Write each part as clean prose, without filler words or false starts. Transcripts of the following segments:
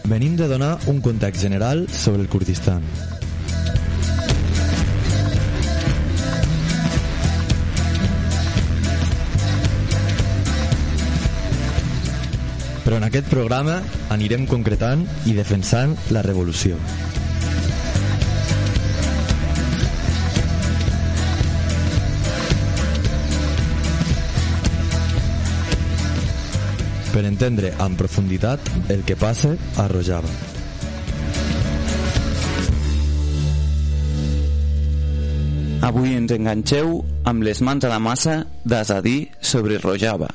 Venim de donar un context general sobre el Kurdistan. Però en aquest programa anirem concretant i defensant la revolució. Per entendre amb profunditat el que passa a Rojava. Avui ens enganxeu amb les mans a la massa d'Azadí sobre Rojava.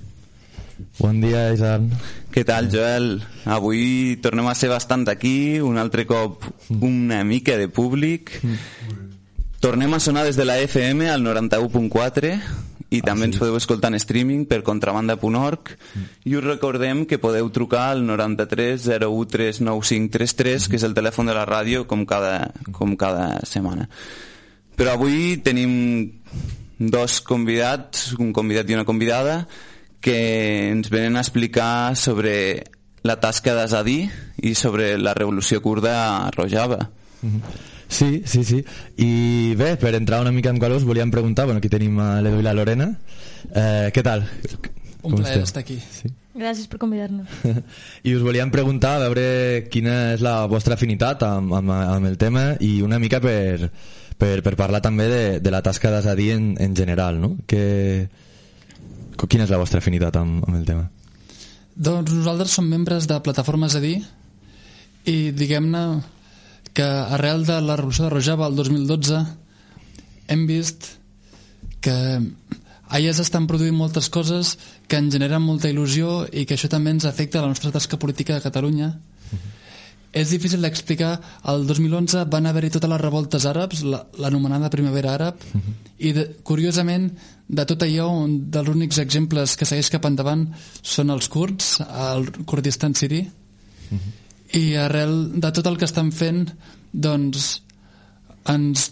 Bon dia, Isan. Què tal, Joel? Avui tornem a ser bastant aquí, un altre cop una mica de públic. Tornem a sonar des de la FM al 91.4 i també ens podeu escoltar en streaming per contrabanda.org i us recordem que podeu trucar al 93 01 39533, que és el telèfon de la ràdio com cada setmana. Però avui tenim dos convidats, un convidat i una convidada, que ens venen a explicar sobre la tasca d'Azadí i sobre la revolució kurda a Rojava. Sí. I bé, per entrar una mica en calor us volíem preguntar, bueno, aquí tenim a l'Edu i la Lorena. Què tal? Un plaer estar aquí. Sí. Gràcies per convidar-nos. I us volíem preguntar a veure quina és la vostra afinitat amb el tema i una mica per parlar també de la tasca d'Azadí en general, no? Quina és la vostra afinitat amb el tema? Doncs nosaltres som membres de Plataforma Azadí i diguem-ne que arrel de la revolució de Rojava el 2012 hem vist que allà s'estan produint moltes coses que ens generen molta il·lusió i que això també ens afecta a la nostra tasca política a Catalunya. És difícil d'explicar. El 2011 van haver-hi totes les revoltes àrabs, l'anomenada primavera àrab, i curiosament de tot allò, un dels únics exemples que segueix cap endavant són els kurds, el Kurdistan siri, i arrel de tot el que estan fent, doncs ens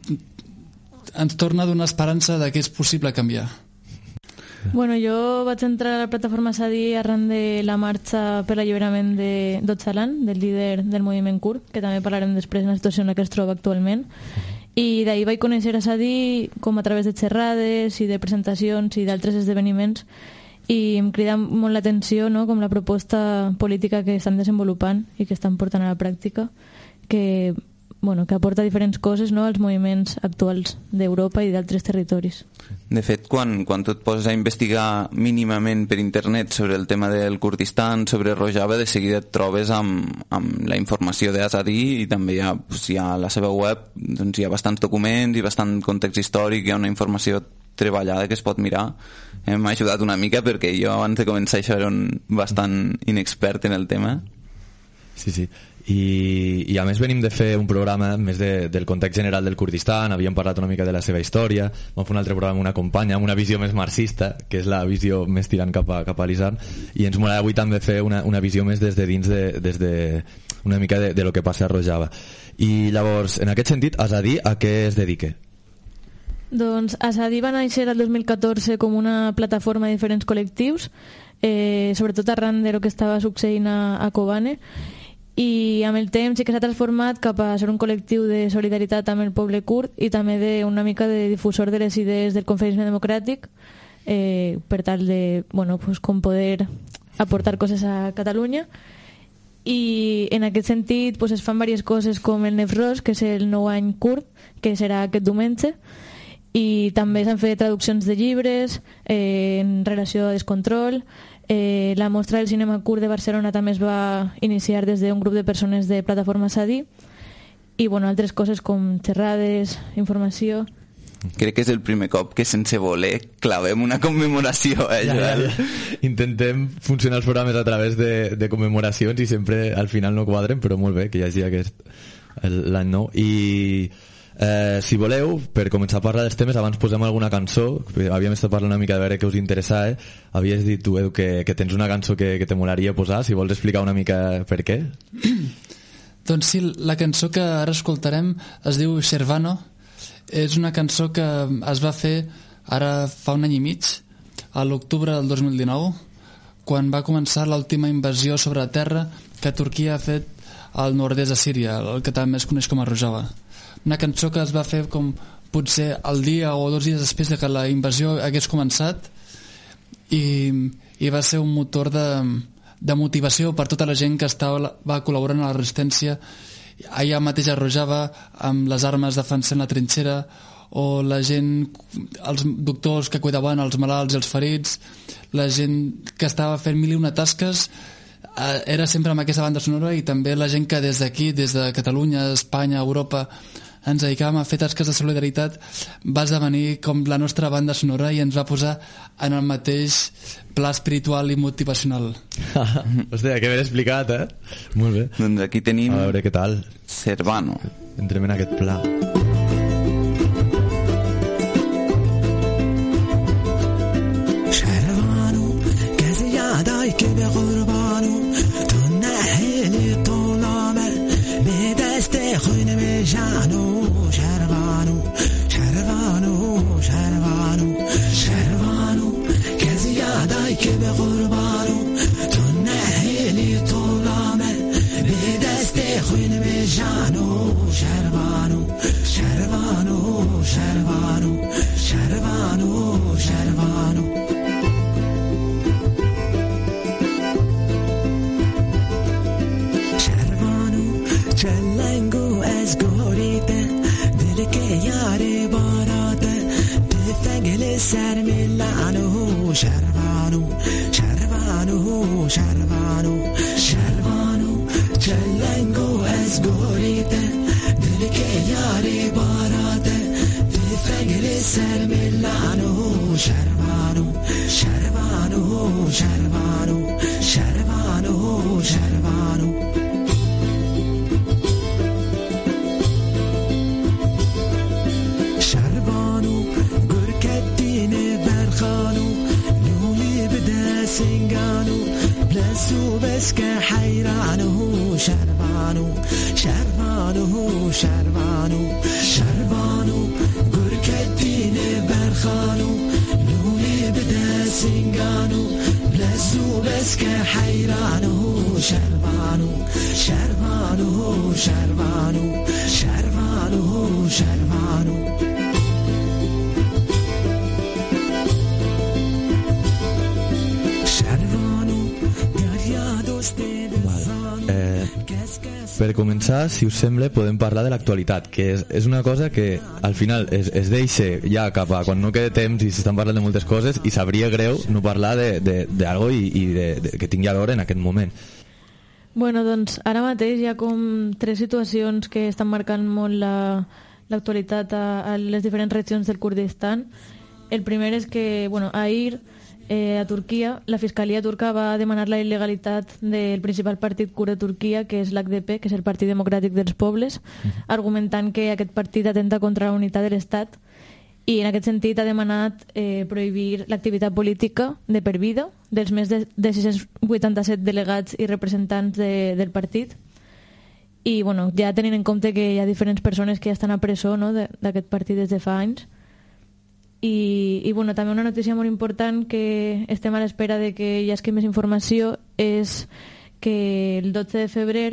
torna a donar esperança de que és possible canviar. Bueno, jo vaig entrar a la plataforma Azadí arran de la marxa per l'alliberament d'Öcalan, del líder del moviment kurd, que també parlarem després de la situació en la que es troba actualment. I d'ahir vaig conèixer Azadí com a través de xerrades i de presentacions i d'altres esdeveniments, i em crida molt l'atenció, no?, com la proposta política que estan desenvolupant i que estan portant a la pràctica, que aporta diferents coses, no?, als moviments actuals d'Europa i d'altres territoris. De fet, quan tu et poses a investigar mínimament per internet sobre el tema del Kurdistan, sobre Rojava, de seguida et trobes amb la informació d'Azadí i també hi ha a la seva web, doncs hi ha bastants documents i bastant context històric, hi ha una informació treballada que es pot mirar. M'ha ajudat una mica perquè jo abans de començar això era bastant inexpert en el tema. Sí. I a més venim de fer un programa més del context general del Kurdistan, havíem parlat una mica de la seva història, vam fer un altre programa amb una companya amb una visió més marxista, que és la visió més tirant cap a l'Islam, i ens molarà avui també fer una visió més des de dins una mica de lo que passa a Rojava. I llavors, en aquest sentit, Azadí a què es dedica? Doncs Azadí va néixer el 2014 com una plataforma de diferents col·lectius, sobretot arran de lo que estava succeint a Kobane, i amb el temps sí que s'ha transformat cap a ser un col·lectiu de solidaritat amb el poble kurd i també una mica de difusor de les idees del confederisme democràtic, per tal de com poder aportar coses a Catalunya. I en aquest sentit es fan diverses coses com el Nefroz, que és el nou any kurd, que serà aquest diumenge, i també s'han fet traduccions de llibres en relació a descontrol. La mostra del cinema kurd de Barcelona també es va iniciar des d'un grup de persones de Plataforma Azadí, i altres coses com xerrades, informació. Crec que és el primer cop que sense voler clavem una commemoració, Joel? Ja. Intentem funcionar els programes a través de commemoracions i sempre al final no quadren, però molt bé que hi hagi l'any nou. I si voleu, per començar a parlar dels temes, abans posem alguna cançó. Havíem estat parlant una mica de veure què us interessava. Havies dit tu, Edu, que tens una cançó que te molaria posar. Si vols explicar una mica per què. Doncs sí, la cançó que ara escoltarem es diu Shervano. És una cançó que es va fer ara fa un any i mig, a l'octubre del 2019, quan va començar l'última invasió sobre la terra que Turquia ha fet al nord-est de Síria, el que també es coneix com a Rojava. Una cançó que es va fer com potser el dia o 2 dies després de que la invasió hagués començat i va ser un motor de motivació per tota la gent que va col·laborant a la resistència allà mateix a Rojava amb les armes defensant la trinxera, o la gent, els doctors que cuidaven els malalts i els ferits, la gent que estava fent 1001 tasques, era sempre amb aquesta banda sonora, i també la gent que des d'aquí, des de Catalunya, Espanya, Europa, ens dedicàvem a fer tasques de solidaritat, va esdevenir com la nostra banda sonora i ens va posar en el mateix pla espiritual i motivacional. Hòstia, que ben explicat, eh? Molt bé. Doncs aquí tenim... A veure què tal. Servano. Entrem en aquest pla. دایک به قربانو تو نهیلی طولامه به دست خوین به جانو شروانو شروانو شروانو شروانو کسی یادای که به قربانو تو نهیلی طولامه به دست خوین به جانو شروانو شروانو شروانو شروانو شروانو چلنگو از گوریده دل که یاری باراده تفنگل سر میلانو شروانو شروانو شروانو شروانو چلنگو از گوریده دل که یاری باراده تفنگل سر میلانو شروانو شروانو شروانو شروانو شروانو سنگانو بلسو بس که حیرانو شروانو شروانو شروانو شروانو گرکتین برخانو نوی بده سنگانو بلسو بس که حیرانو شروانو شروانو شروانو شروانو شروانو Per començar, si us sembla, podem parlar de l'actualitat, que és una cosa que al final es deixa ja cap a quan no queda temps i s'estan parlant de moltes coses, i sabria greu no parlar d'algo que tingui a veure en aquest moment. Bueno, doncs ara mateix hi ha com 3 situacions que estan marcant molt l'actualitat a les diferents regions del Kurdistan. El primer és que, bueno, ahir a Turquia, la Fiscalia turca va demanar la il·legalitat del principal partit kurd de Turquia, que és l'HDP, que és el Partit Democràtic dels Pobles, argumentant que aquest partit atenta contra la unitat de l'Estat, i en aquest sentit ha demanat prohibir l'activitat política de per vida dels més de 687 delegats i representants del partit. I bueno, ja tenint en compte que hi ha diferents persones que ja estan a presó, no, d'aquest partit des de fa anys. I bueno, també una notícia molt important que estem a l'espera de que hi hagi més informació és que el 12 de febrer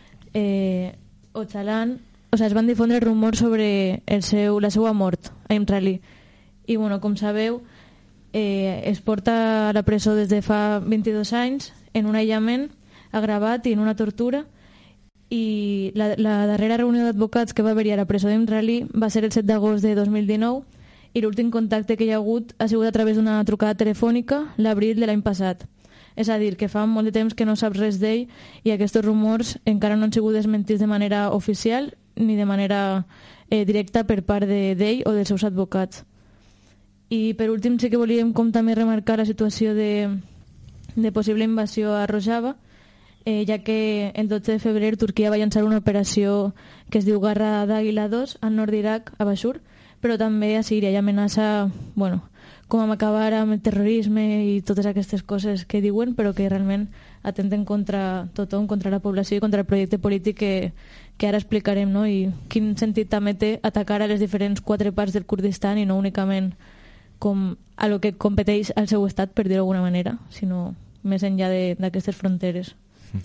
Öcalan, es van difondre rumors sobre la seva mort a Imrali. I bueno, com sabeu, es porta a la presó des de fa 22 anys en un aïllament agravat i en una tortura, i la darrera reunió d'advocats que va haver-hi a la presó d'Imrali va ser el 7 d'agost de 2019, i l'últim contacte que hi ha hagut ha sigut a través d'una trucada telefònica l'abril de l'any passat. És a dir, que fa molt de temps que no saps res d'ell, i aquests rumors encara no han sigut desmentits de manera oficial ni de manera directa per part d'ell o dels seus advocats. I per últim sí que volíem com també remarcar la situació de possible invasió a Rojava, ja que el 12 de febrer Turquia va llançar una operació que es diu Garra d'Àguila 2 al nord d'Iraq, a Bashur, però també a Síria, i amenaça, bueno, com a acabar amb el terrorisme i totes aquestes coses que diuen, però que realment atenten contra tothom, contra la població i contra el projecte polític que ara explicarem, no? I quin sentit també té atacar a les diferents 4 parts del Kurdistan i no únicament com a lo que competeix al seu estat, per dir-ho d'alguna manera, sinó més enllà d'aquestes fronteres.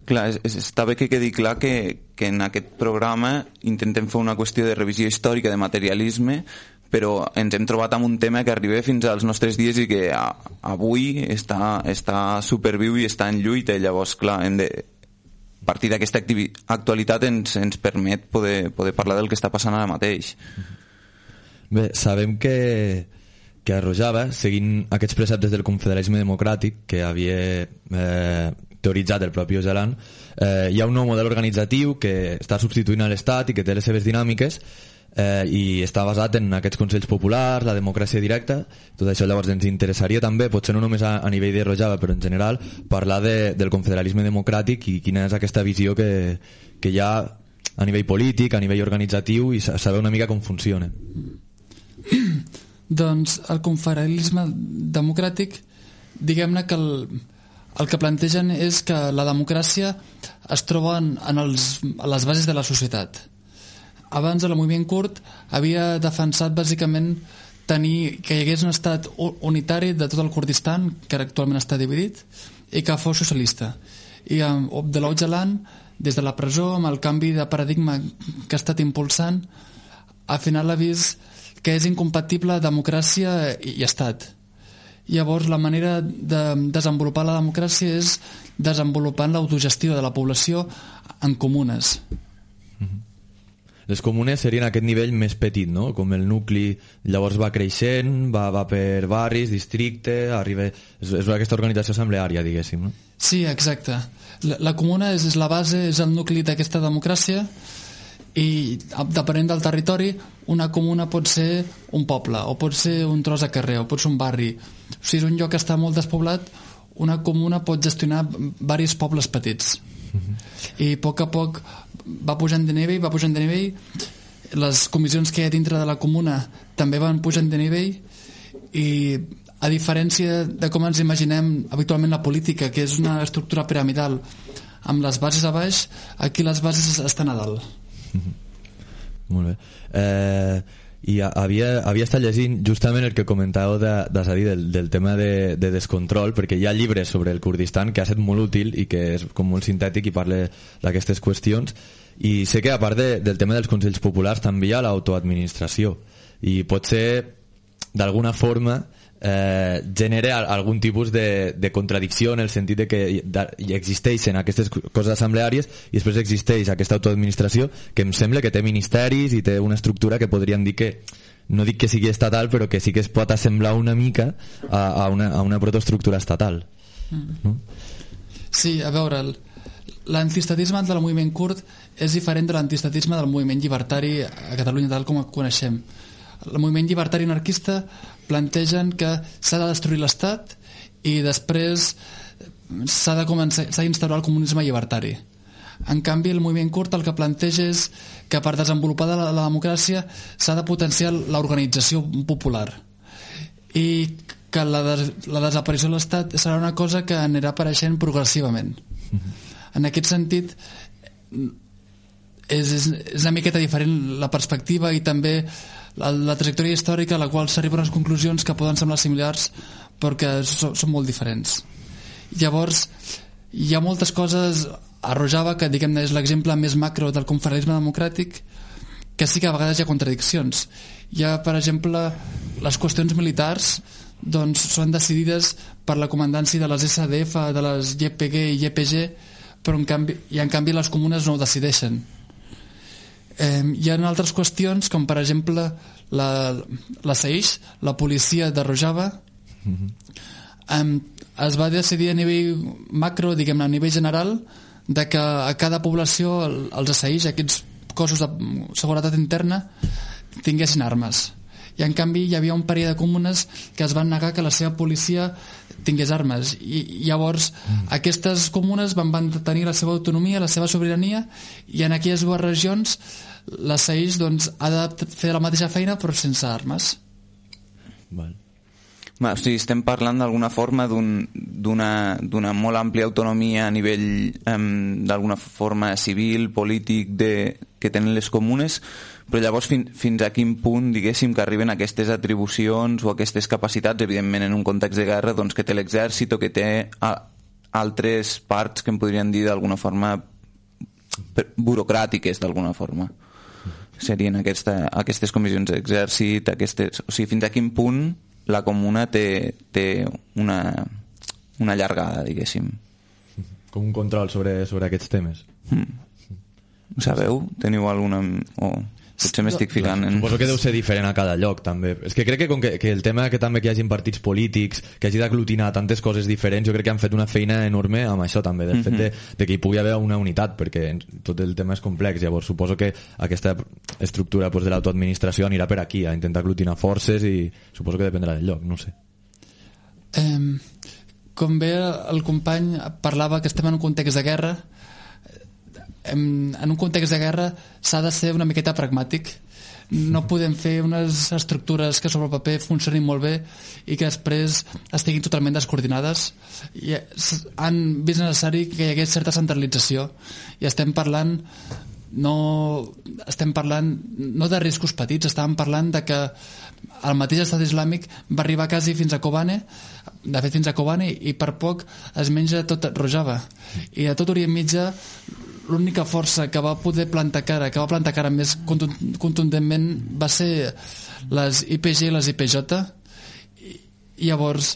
Clar, està bé que quedi clar que en aquest programa intentem fer una qüestió de revisió històrica, de materialisme, però ens hem trobat amb un tema que arriba fins als nostres dies i que avui està superviu i està en lluita. Llavors, clar, a partir d'aquesta actualitat ens permet poder parlar del que està passant ara mateix. Bé, sabem que a Rojava, seguint aquests preceptes del confederalisme democràtic que havia teoritzat el propi Öcalan, hi ha un nou model organitzatiu que està substituint a l'Estat i que té les seves dinàmiques i està basat en aquests consells populars, la democràcia directa. Tot això llavors ens interessaria també, potser no només a nivell de Rojava, però en general, parlar del confederalisme democràtic i quina és aquesta visió que hi ha a nivell polític, a nivell organitzatiu, i saber una mica com funciona. Doncs el confederalisme democràtic, diguem-ne que el que plantegen és que la democràcia es troba a les bases de la societat. Abans el moviment kurd havia defensat bàsicament que hi hagués un estat unitari de tot el Kurdistan, que actualment està dividit, i que fos socialista. I Abdullah Öcalan, des de la presó, amb el canvi de paradigma que ha estat impulsant, al final ha vist que és incompatible democràcia i estat. Llavors la manera de desenvolupar la democràcia és desenvolupant l'autogestió de la població en comunes. Les comunes serien aquest nivell més petit, no? Com el nucli llavors va creixent, va per barris, districte, arriba... És aquesta organització assembleària, diguéssim, no? Sí, exacte. La comuna és la base, és el nucli d'aquesta democràcia, i depenent del territori, una comuna pot ser un poble, o pot ser un tros de carrer, o pot ser un barri. Si és un lloc que està molt despoblat, una comuna pot gestionar diversos pobles petits. I a poc va pujant de nivell, les comissions que hi ha dintre de la comuna també van pujant de nivell, i a diferència de com ens imaginem habitualment la política, que és una estructura piramidal amb les bases a baix, aquí les bases estan a dalt. Molt bé. I havia estat llegint justament el que comentàveu del tema de descontrol, perquè hi ha llibres sobre el Kurdistan que ha estat molt útil i que és com molt sintètic i parla d'aquestes qüestions, i sé que a part del tema dels consells populars també hi ha l'autoadministració, i potser d'alguna forma genera algun tipus de contradicció en el sentit de que hi existeixen aquestes coses assembleàries i després existeix aquesta autoadministració que em sembla que té ministeris i té una estructura que podríem dir que, no dic que sigui estatal, però que sí que es pot assemblar una mica a una protoestructura estatal. No? Sí, a veure, l'antiestatisme del moviment kurd és diferent de l'antiestatisme del moviment llibertari a Catalunya tal com el coneixem. El moviment llibertari anarquista plantegen que s'ha de destruir l'Estat i després s'ha d'instaurar el comunisme llibertari. En canvi, el moviment kurd el que planteja és que per desenvolupar la democràcia s'ha de potenciar l'organització popular i que la desaparició de l'Estat serà una cosa que anirà apareixent progressivament. En aquest sentit, és una miqueta diferent la perspectiva i també la trajectòria històrica a la qual s'arriba a unes conclusions que poden semblar similars però que són molt diferents. Llavors hi ha moltes coses a Rojava que diguem-ne és l'exemple més macro del confederalisme democràtic, que sí que a vegades hi ha contradiccions. Hi ha, per exemple, les qüestions militars doncs són decidides per la comandància de les SDF, de les YPG i YPG, però en canvi les comunes no ho decideixen. Hi ha altres qüestions com per exemple la SAIX, la policia de Rojava, es va decidir a nivell macro, diguem-ne, a nivell general, de que a cada població els SAIX, aquests cossos de seguretat interna, tinguessin armes. I en canvi hi havia un parell de comunes que es van negar que la seva policia tingués armes, i llavors aquestes comunes van tenir la seva autonomia, la seva sobirania, i en aquelles dues regions la SAIX doncs, ha de fer la mateixa feina però sense armes. Val. O sigui, estem parlant d'alguna forma d'una molt àmplia autonomia a nivell d'alguna forma civil, polític que tenen les comunes, però llavors fins a quin punt diguéssim que arriben aquestes atribucions o aquestes capacitats, evidentment en un context de guerra, doncs que té l'exèrcit o que té altres parts que em podrien dir d'alguna forma burocràtiques, d'alguna forma. Serien aquestes comissions d'exèrcit, o sigui, fins a quin punt la comuna té una llargada, diguéssim. Com un control sobre aquests temes. Ho sabeu? Teniu alguna... potser m'estic ficant en... Suposo que deu ser diferent a cada lloc, també. És que crec que el tema que també que hi hagin partits polítics, que hagi d'aglutinar tantes coses diferents, jo crec que han fet una feina enorme amb això també, del fet de que hi pugui haver una unitat, perquè tot el tema és complex. Llavors suposo que aquesta estructura de l'autoadministració anirà per aquí, a intentar aglutinar forces, i suposo que dependrà del lloc, no sé. Com bé el company parlava que estem en un context de guerra, en un context de guerra s'ha de ser una miqueta pragmàtic. No podem fer unes estructures que sobre el paper funcionin molt bé i que després estiguin totalment descoordinades. I han vist necessari que hi hagués certa centralització, i estem parlant no de riscos petits, estàvem parlant de que el mateix estat islàmic va arribar quasi fins a Kobane, de fet fins a Kobane, i per poc es menja tot Rojava. I a tot Orient Mitjà l'única força que va poder plantar cara més contundentment va ser les IPG i les IPJ. I llavors,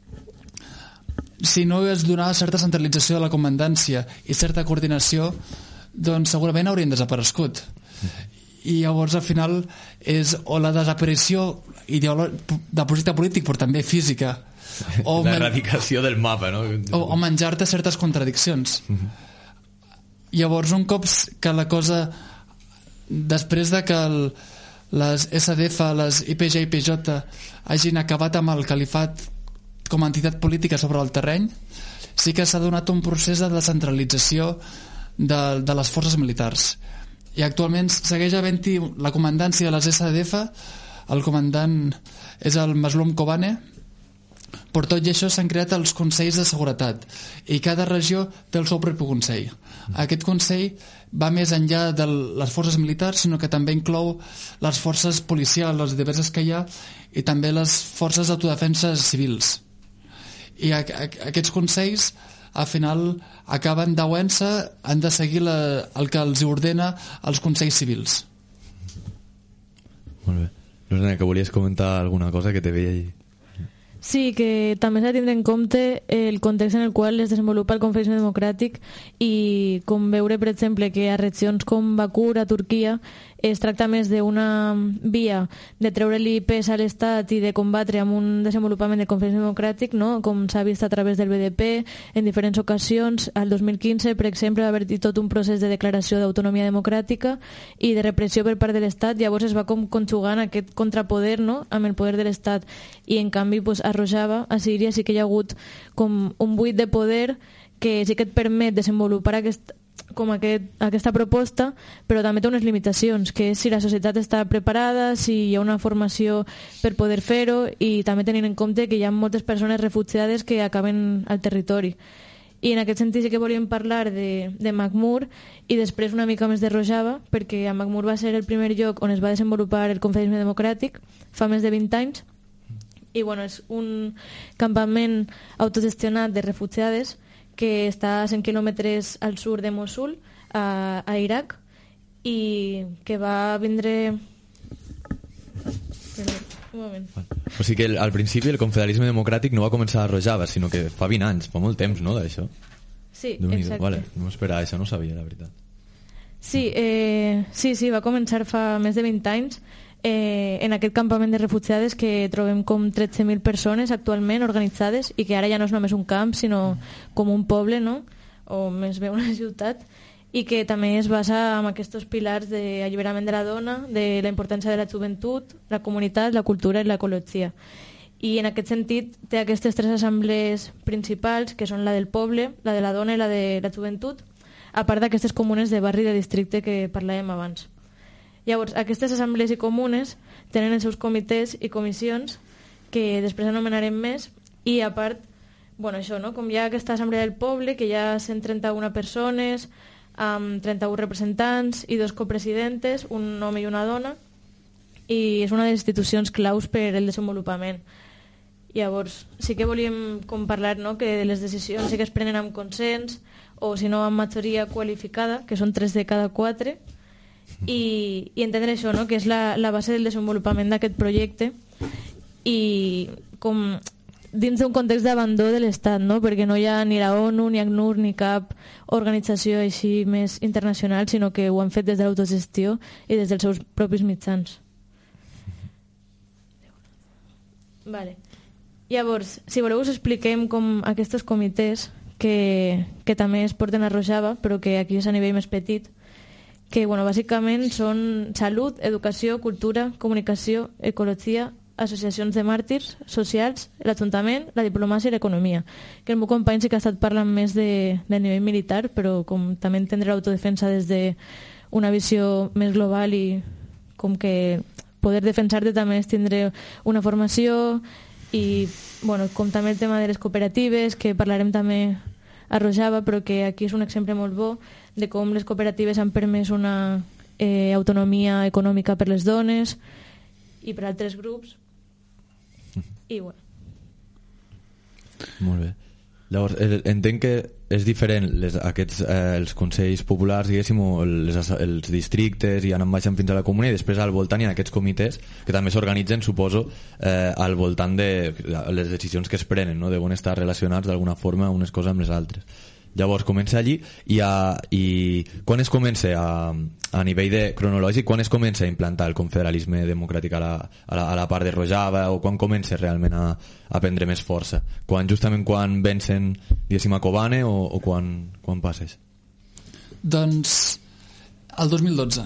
si no es donava certa centralització de la comandància i certa coordinació, doncs segurament haurien desaparegut. I llavors al final és o la desaparició del projecte polític, però també física, o l'erradicació del mapa, no? O menjar-te certes contradiccions. Llavors, un cop que la cosa, després de que les SDF, les IPG i IPJ hagin acabat amb el califat com a entitat política sobre el terreny, sí que s'ha donat un procés de descentralització de les forces militars. I actualment segueix havent-hi la comandància de les SDF, el comandant és el Maslum Kobane. Per tot i això s'han creat els consells de seguretat, i cada regió té el seu propi consell. Aquest consell va més enllà de les forces militars, sinó que també inclou les forces policials, les diverses que hi ha, i també les forces d'autodefensa civils. I aquests consells al final acaben d'auent-se, han de seguir el que els ordena els consells civils. Molt bé. Lorena, que volies comentar alguna cosa que te veia allí? Sí, que també s'ha de tindre en compte el context en el qual es desenvolupa el conflicte democràtic, i com veure, per exemple, que a regions com Bakur, a Turquia, es tracta més d'una via de treure-li pes a l'Estat i de combatre amb un desenvolupament del conflicte democràtic, no? Com s'ha vist a través del BDP en diferents ocasions. Al 2015, per exemple, va haver-hi tot un procés de declaració d'autonomia democràtica i de repressió per part de l'Estat. Llavors es va com conjugant aquest contrapoder, no?, amb el poder de l'Estat, i en canvi pues, a Rojava, a Síria, sí que hi ha hagut com un buit de poder que sí que et permet desenvolupar aquesta proposta, però també té unes limitacions, que és si la societat està preparada, si hi ha una formació per poder fer-ho, i també tenint en compte que hi ha moltes persones refugiades que acaben al territori. I en aquest sentit sí que volíem parlar de Maghmour i després una mica més de Rojava, perquè a Maghmour va ser el primer lloc on es va desenvolupar el confederisme democràtic fa més de 20 anys, i bueno, és un campament autogestionat de refugiades que està a 100 quilòmetres al sud de Mosul, a Iraq, i que va vindre... Un moment. O sigui que al principi el confederalisme democràtic no va començar a Rojava, sinó que fa 20 anys, fa molt temps, no, d'això? Sí, exacte. Vale, no m'esperava això, no sabia, la veritat. Sí, va començar fa més de 20 anys, en aquest campament de refugiades que trobem com 13.000 persones actualment organitzades, i que ara ja no és només un camp sinó com un poble, no? O més bé una ciutat, i que també es basa en aquests pilars d'alliberament de la dona, de la importància de la joventut, la comunitat, la cultura i l'ecologia. I en aquest sentit té aquestes 3 assemblees principals, que són la del poble, la de la dona i la de la joventut, a part d'aquestes comunes de barri de districte que parlàvem abans. Llavors, aquestes assemblees i comunes tenen els seus comitès i comissions, que després anomenarem més, i a part, bueno, això, no? Com hi ha aquesta assemblea del poble, que hi ha 131 persones, amb 31 representants i 2 copresidentes, un home i una dona, i és una de les institucions claus per el desenvolupament. Llavors, sí que volíem com parlar, no?, que les decisions sí que es prenen amb consens o si no amb majoria qualificada, que són 3 de cada 4, i entendre això, no?, que és la base del desenvolupament d'aquest projecte, i com dins d'un context d'abandó de l'Estat, no?, perquè no hi ha ni la ONU, ni ACNUR, ni cap organització així més internacional, sinó que ho han fet des de l'autogestió i des dels seus propis mitjans. Vale. Llavors, si voleu us expliquem com aquests comitès que també es porten a Rojava, però que aquí és a nivell més petit, que bueno, bàsicament són salut, educació, cultura, comunicació, ecologia, associacions de màrtirs socials, l'Ajuntament, la diplomàcia i l'economia. Que el meu company sí que ha estat parlant més de nivell militar, però com també entendre l'autodefensa des d'una visió més global i com que poder defensar-te també és tindre una formació i bueno, com també el tema de les cooperatives, que parlarem també a Rojava, però que aquí és un exemple molt bo de com les cooperatives han permès una autonomia econòmica per les dones i per altres grups. I bueno. Molt bé. Llavors, entenc que és diferent els consells populars, diguéssim, o els districtes, i anem baixant fins a la comuna, i després al voltant hi ha aquests comitès que també s'organitzen, suposo, al voltant de les decisions que es prenen, no?, deuen estar relacionats d'alguna forma unes coses amb les altres. Llavors comença allí i quan es comença a nivell cronològic, quan es comença a implantar el confederalisme democràtic a la part de Rojava, o quan comença realment a prendre més força? Justament quan vencen, diguéssim, a Kobane, o quan passes? Doncs el 2012.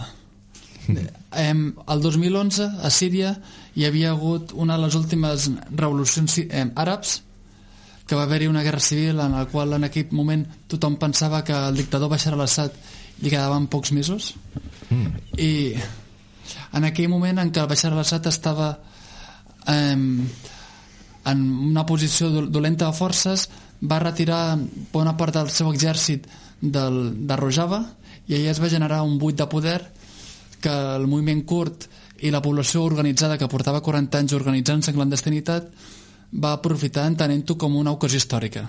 El 2011 a Síria hi havia hagut una de les últimes revolucions àrabs, que va haver-hi una guerra civil en la qual en aquell moment tothom pensava que el dictador Bashar al-Assad li quedaven pocs mesos, i en aquell moment en què el Bashar al-Assad estava en una posició dolenta de forces, va retirar bona part del seu exèrcit de Rojava, i allà es va generar un buit de poder que el moviment kurd i la població organitzada, que portava 40 anys organitzant-se en clandestinitat, va aprofitar entenent-ho com una ocasió històrica.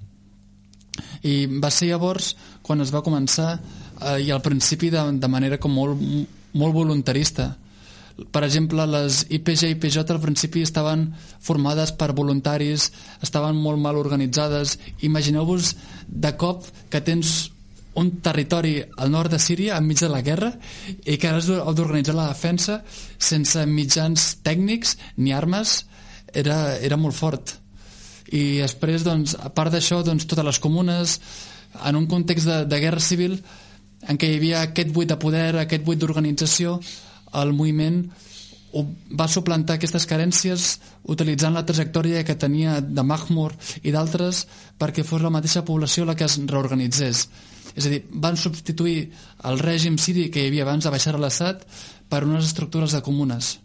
I va ser llavors quan es va començar, i al principi de manera com molt voluntarista. Per exemple, les IPG i IPJ al principi estaven formades per voluntaris, estaven molt mal organitzades. Imagineu-vos de cop que tens un territori al nord de Síria enmig de la guerra i que has d'organitzar la defensa sense mitjans tècnics ni armes. Era molt fort. I després, doncs, a part d'això, doncs, totes les comunes, en un context de guerra civil en què hi havia aquest buit de poder, aquest buit d'organització, el moviment va suplantar aquestes carències utilitzant la trajectòria que tenia de Mahmoud i d'altres perquè fos la mateixa població la que es reorganitzés. És a dir, van substituir el règim siri que hi havia abans de Bashar al-Assad per unes estructures de comunes.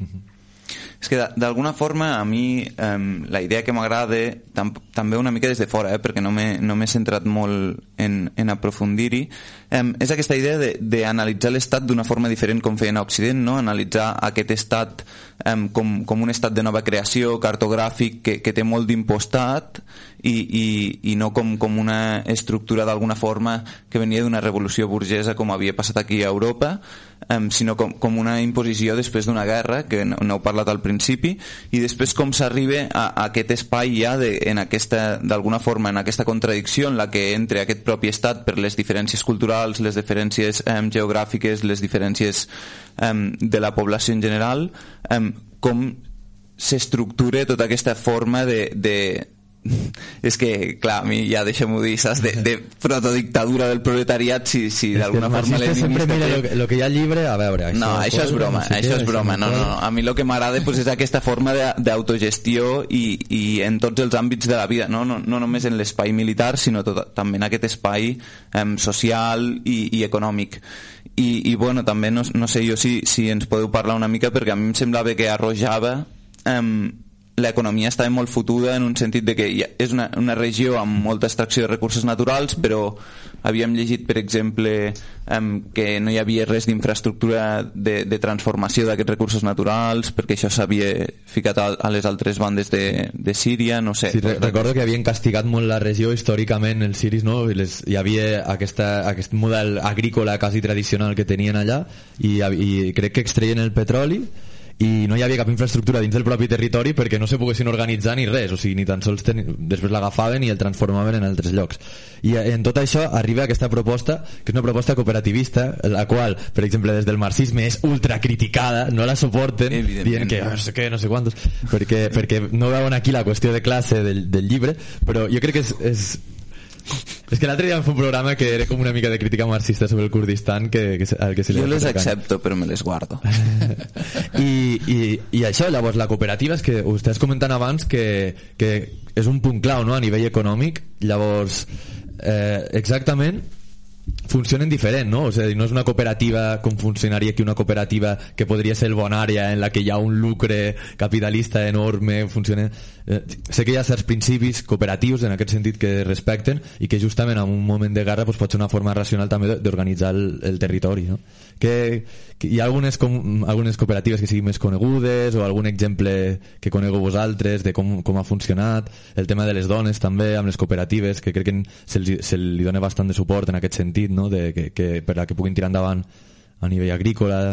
És que d'alguna forma a mi la idea que m'agrada també una mica des de fora, perquè no m'he centrat molt en aprofundir-hi, és aquesta idea d'analitzar l'Estat d'una forma diferent com feien a Occident, no? Analitzar aquest Estat com un estat de nova creació, cartogràfic, que té molt d'impostat i no com una estructura d'alguna forma que venia d'una revolució burgesa com havia passat aquí a Europa, sinó com una imposició després d'una guerra, que no heu parlat al principi, i després com s'arriba a aquest espai ja d'alguna forma en aquesta contradicció en la que entre aquest propi estat per les diferències culturals, les diferències geogràfiques, les diferències de la població en general, com s'estructura tota aquesta forma és que, clar, a mi ja deixem-ho dir, saps, de protodictadura del proletariat, si d'alguna forma sempre mira el que hi ha llibre, a veure... No, això és broma, no, a mi el que m'agrada és aquesta forma d'autogestió i en tots els àmbits de la vida, no només en l'espai militar, sinó també en aquest espai social i econòmic. I bueno, també no sé jo si ens podeu parlar una mica, perquè a mi em semblava que a Rojava l'economia estava molt fotuda en un sentit de que és una regió amb molta extracció de recursos naturals, però havíem llegit, per exemple, que no hi havia res d'infraestructura de transformació d'aquests recursos naturals, perquè això s'havia ficat a les altres bandes de Síria, no sé. Sí, recordo que havien castigat molt la regió històricament, els siris, no? Hi havia aquest model agrícola quasi tradicional que tenien allà i crec que extreien el petroli i no hi havia cap infraestructura dins del propi territori perquè no se poguessin organitzar ni res, o sigui, ni tan sols després l'agafaven i el transformaven en altres llocs. I en tot això arriba aquesta proposta, que és una proposta cooperativista, la qual, per exemple, des del marxisme és ultracriticada, no la suporten, dient que no sé què, no sé quantos, perquè no veuen aquí la qüestió de classe del llibre, però jo crec que és que l'altre dia vam fer un programa que era com una mica de crítica marxista sobre el Kurdistan al que se li jo les accepto però me les guardo. I això, llavors la cooperativa és que ho estàs comentant abans que és un punt clau, no?, a nivell econòmic. Llavors exactament funcionen diferent, no? O sigui, no és una cooperativa com funcionaria aquí una cooperativa que podria ser el Bonària en la que hi ha un lucre capitalista enorme, funciona... sé que hi ha certs principis cooperatius en aquest sentit que respecten i que justament en un moment de guerra pues, pot ser una forma racional també d'organitzar el territori, no? Que hi ha algunes cooperatives que siguin més conegudes o algun exemple que conegueu vosaltres de com ha funcionat, el tema de les dones també amb les cooperatives, que crec que se li dona bastant de suport en aquest sentit, no? Que per a que puguin tirar endavant a nivell agrícola.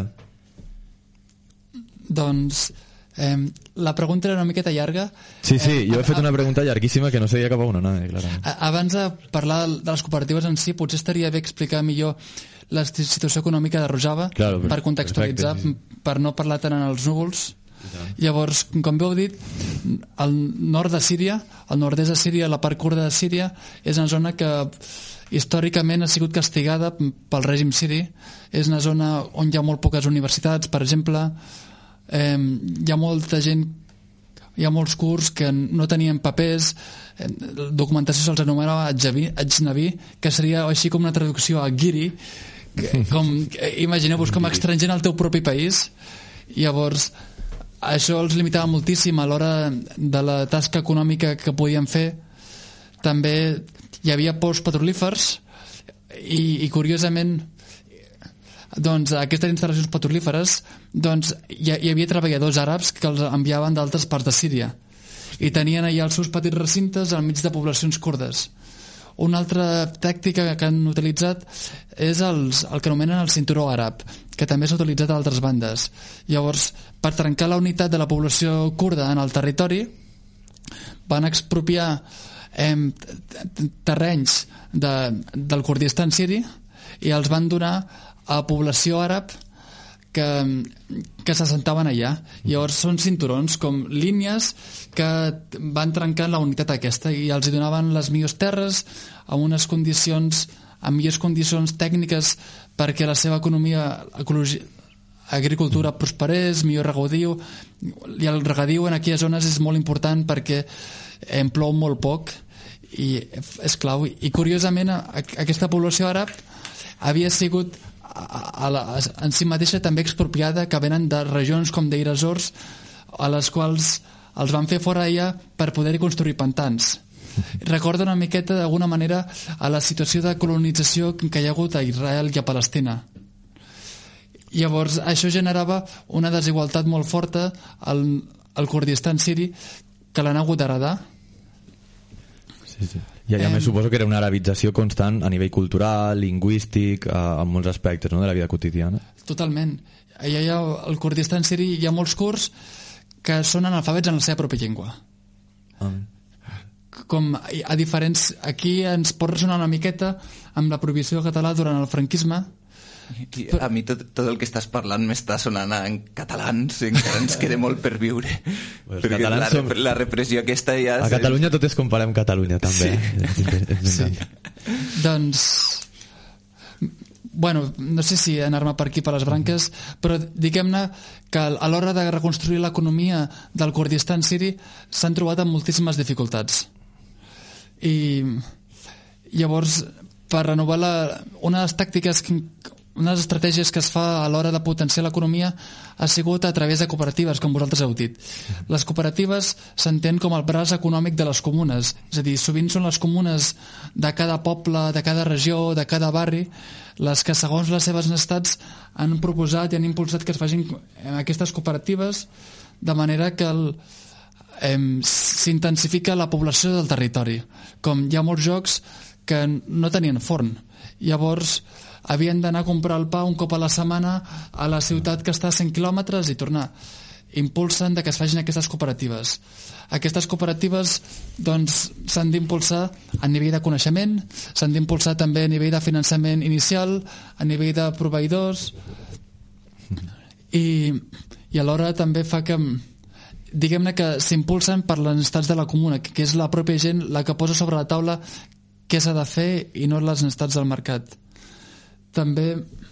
Doncs la pregunta era una miqueta llarga. Sí, jo he fet una pregunta llarguíssima que no sabia cap a una, clarament. Abans de parlar de les cooperatives en si, potser estaria bé explicar millor la situació econòmica de Rojava, per contextualitzar, perfecte, sí. Per no parlar tant en els núvols. Llavors, com bé heu dit, al nord de Síria, al nord-est de Síria, la part kurda de Síria, és una zona que històricament ha sigut castigada pel règim siri. És una zona on hi ha molt poques universitats, per exemple. Hi ha molta gent, hi ha molts kurds que no tenien papers, documentació se'ls anomenava ajnabi, que seria així com una traducció a guiri, imagineu-vos com a estranger en el teu propi país. Llavors això els limitava moltíssim a l'hora de la tasca econòmica que podien fer. També hi havia pous petrolífers i curiosament doncs aquestes instal·lacions petrolíferes doncs hi havia treballadors àrabs que els enviaven d'altres parts de Síria i tenien allà els seus petits recintes al mig de poblacions kurdes. Una altra tàctica que han utilitzat és el que anomenen el cinturó àrab, que també s'ha utilitzat a altres bandes. Llavors, per trencar la unitat de la població kurda en el territori, van expropiar terrenys del Kurdistan siri i els van donar a població àrab que s'assentaven allà. Llavors són cinturons com línies que van trencant la unitat aquesta i els donaven les millors terres amb unes condicions, amb millors condicions tècniques perquè la seva agricultura prosperés, millor regadiu, i el regadiu en aquelles zones és molt important perquè plou molt poc i és clau. I curiosament aquesta població àrab havia sigut en si mateixa també expropiada, que venen de regions com Deir ez-Zor, a les quals els van fer fora allà per poder-hi construir pantans. Recorda una miqueta d'alguna manera a la situació de colonització que hi ha hagut a Israel i a Palestina. Llavors això generava una desigualtat molt forta al Kurdistan siri que l'han hagut d'heredar. Sí. I a més suposo que era una arabització constant a nivell cultural, lingüístic, en molts aspectes, no?, de la vida quotidiana. Totalment. Allà al Kurdistan siri hi ha molts kurds que són analfabets en la seva pròpia llengua. Com a diferents... Aquí ens pot ressonar una miqueta amb la prohibició del català durant el franquisme. A mi tot el que estàs parlant m'està sonant en catalans, encara ens queda molt per viure. Perquè la repressió aquesta ja... A Catalunya tot es compara amb Catalunya també. Sí. Doncs bueno, no sé si anar-me per aquí per les branques, però diguem-ne que a l'hora de reconstruir l'economia del Kurdistan siri s'han trobat amb moltíssimes dificultats. I llavors, per renovar una de les tàctiques una de les estratègies que es fa a l'hora de potenciar l'economia ha sigut a través de cooperatives, com vosaltres heu dit. Les cooperatives s'entén com el braç econòmic de les comunes, és a dir, sovint són les comunes de cada poble, de cada regió, de cada barri, les que segons les seves necessitats han proposat i han impulsat que es facin aquestes cooperatives, de manera que s'intensifica la població del territori. Com hi ha molts jocs que no tenien forn, llavors havien d'anar a comprar el pa un cop a la setmana a la ciutat que està a 100 quilòmetres i tornar. Impulsen que es facin aquestes cooperatives. Aquestes cooperatives doncs, s'han d'impulsar a nivell de coneixement, s'han d'impulsar també a nivell de finançament inicial, a nivell de proveïdors, i alhora també fa que, diguem-ne, que s'impulsen per les necessitats de la comuna, que és la pròpia gent la que posa sobre la taula què s'ha de fer i no les necessitats del mercat. També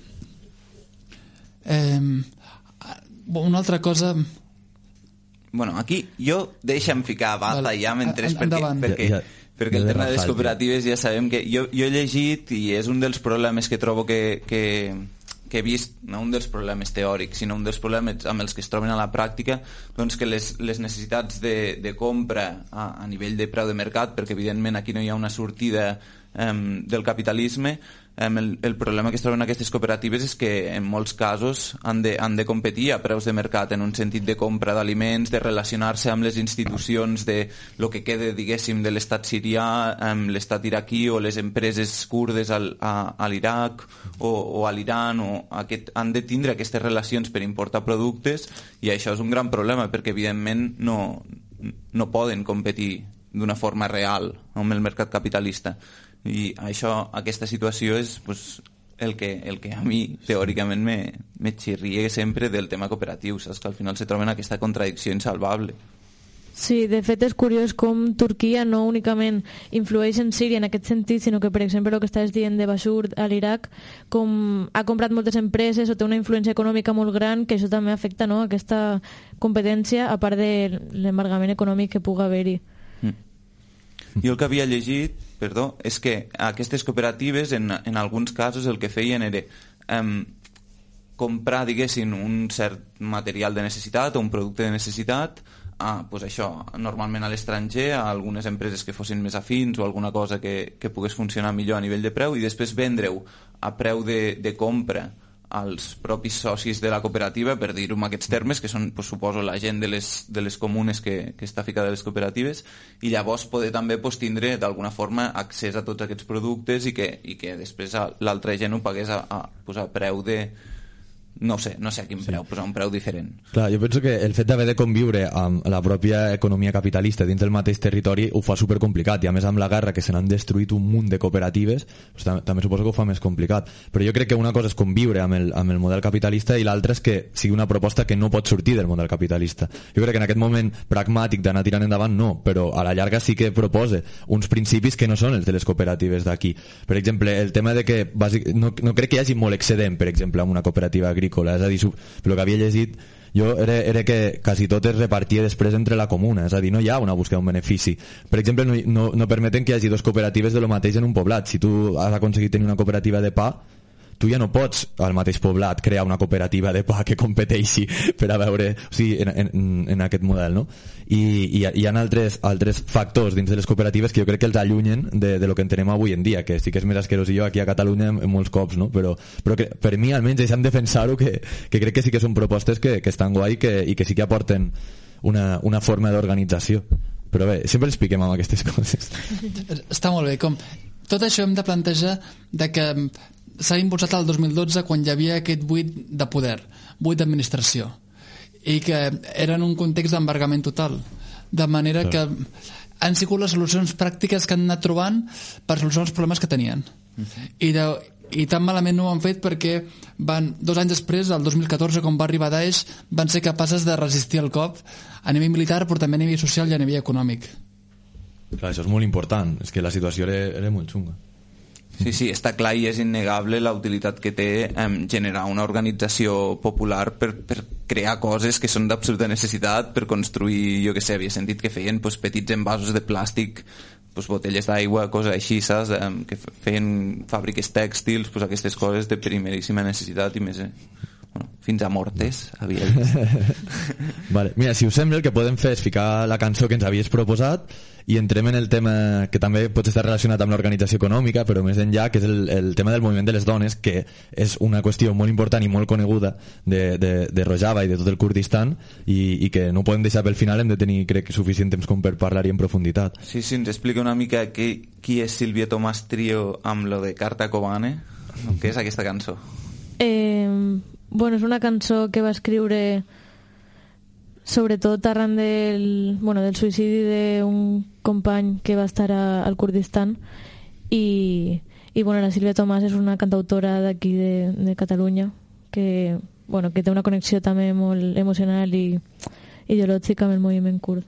una altra cosa... Bueno, aquí jo deixa'm ficar baza ja mentre... Perquè el tema de les cooperatives ja sabem que... Jo he llegit i és un dels problemes que trobo que he vist, no un dels problemes teòrics, sinó un dels problemes amb els que es troben a la pràctica, doncs que les necessitats de compra a nivell de preu de mercat, perquè evidentment aquí no hi ha una sortida del capitalisme, el problema que es troben aquestes cooperatives és que en molts casos han de competir a preus de mercat en un sentit de compra d'aliments, de relacionar-se amb les institucions de lo que quede, diguéssim, de l'estat sirià, amb l'estat iraquí o les empreses kurdes a l'Iraq o a l'Iran, han de tindre aquestes relacions per importar productes, i això és un gran problema perquè evidentment no poden competir d'una forma real amb el mercat capitalista. I aquesta situació és el que a mi teòricament me xirria sempre del tema cooperatiu, saps? Que al final se troben aquesta contradicció insalvable. Sí, de fet és curiós com Turquia no únicament influeix en Síria en aquest sentit, sinó que, per exemple, el que estàs dient de Bashur a l'Iraq, com ha comprat moltes empreses o té una influència econòmica molt gran, que això també afecta, no?, aquesta competència, a part de l'embargament econòmic que pugui haver-hi. Jo el que havia llegit, és que aquestes cooperatives en alguns casos el que feien era comprar, diguéssim, un cert material de necessitat o un producte de necessitat normalment a l'estranger, a algunes empreses que fossin més afins o alguna cosa que pogués funcionar millor a nivell de preu, i després vendre-ho a preu de compra als propis socis de la cooperativa, per dir-ho en aquests termes, que són, suposo, la gent de les comunes que està ficada a les cooperatives, i llavors poder també tindre d'alguna forma accés a tots aquests productes i que després l'altra gent ho pagués a preu de... No sé a quin preu, però a un preu diferent. Clar, jo penso que el fet d'haver de conviure amb la pròpia economia capitalista dins del mateix territori ho fa supercomplicat, i a més amb la guerra que se n'han destruït un munt de cooperatives, també suposo que ho fa més complicat. Però jo crec que una cosa és conviure amb el model capitalista i l'altra és que sigui una proposta que no pot sortir del model capitalista. Jo crec que en aquest moment pragmàtic d'anar tirant endavant no, però a la llarga sí que propose uns principis que no són els de les cooperatives d'aquí. Per exemple, el tema de que no crec que hi hagi molt excedent, per exemple, en una cooperativa agrícola, és a dir, el que havia llegit jo era que quasi tot es repartia després entre la comuna, és a dir, no hi ha una búsqueda d'un benefici. Per exemple, no permeten que hi hagi dos cooperatives de lo mateix en un poblat. Si tu has aconseguit tenir una cooperativa de pa, tu ja no pots al mateix poblat crear una cooperativa de pa que competeixi per a veure, o sigui, en aquest model, no? I hi ha altres factors dins de les cooperatives que jo crec que els allunyen de lo que entenem avui en dia, que sí que és més asquerós i jo aquí a Catalunya en molts cops, no? Però que, per mi almenys deixem defensar-ho, que crec que sí que són propostes que estan guai i que sí que aporten una forma d'organització. Però bé, sempre ens piquem amb aquestes coses. Està molt bé, com tot això hem de plantejar de que s'ha impulsat el 2012 quan hi havia aquest buit de poder, buit d'administració, i que era en un context d'embargament total, de manera que han sigut les solucions pràctiques que han anat trobant per solucionar els problemes que tenien. I tan malament no ho han fet perquè 2 anys després, el 2014, quan va arribar Daesh, van ser capaces de resistir el cop a nivell militar, però també a nivell social i a nivell econòmic. Clar, això és molt important, és que la situació era molt xunga. Sí, està clar i és innegable la utilitat que té generar una organització popular per crear coses que són d'absoluta necessitat, per construir, jo què sé, havia sentit que feien petits envasos de plàstic pues, botelles d'aigua, coses així, saps? Que feien fàbriques tèxtils, pues, aquestes coses de primeríssima necessitat i més... Bueno, fins a mortes havia vist. Vale. Mira, si us sembla, el que podem fer és ficar la cançó que ens havies proposat i entrem en el tema que també pot estar relacionat amb l'organització econòmica, però més enllà, que és el tema del moviment de les dones, que és una qüestió molt important i molt coneguda de Rojava i de tot el Kurdistan, i que no ho podem deixar pel final. Hem de tenir, crec, suficient temps com per parlar-hi en profunditat. Sí, ens explica una mica qui és Sílvia Tomàs Trio amb lo de Carta Kobane. Què és aquesta cançó? Bueno, és una cançó que va escriure sobretot arran del suïcidi d'un company que va estar al Kurdistan i bueno, la Sílvia Tomàs és una cantautora d'aquí de Catalunya que té una connexió també molt emocional i ideològica amb el moviment kurd.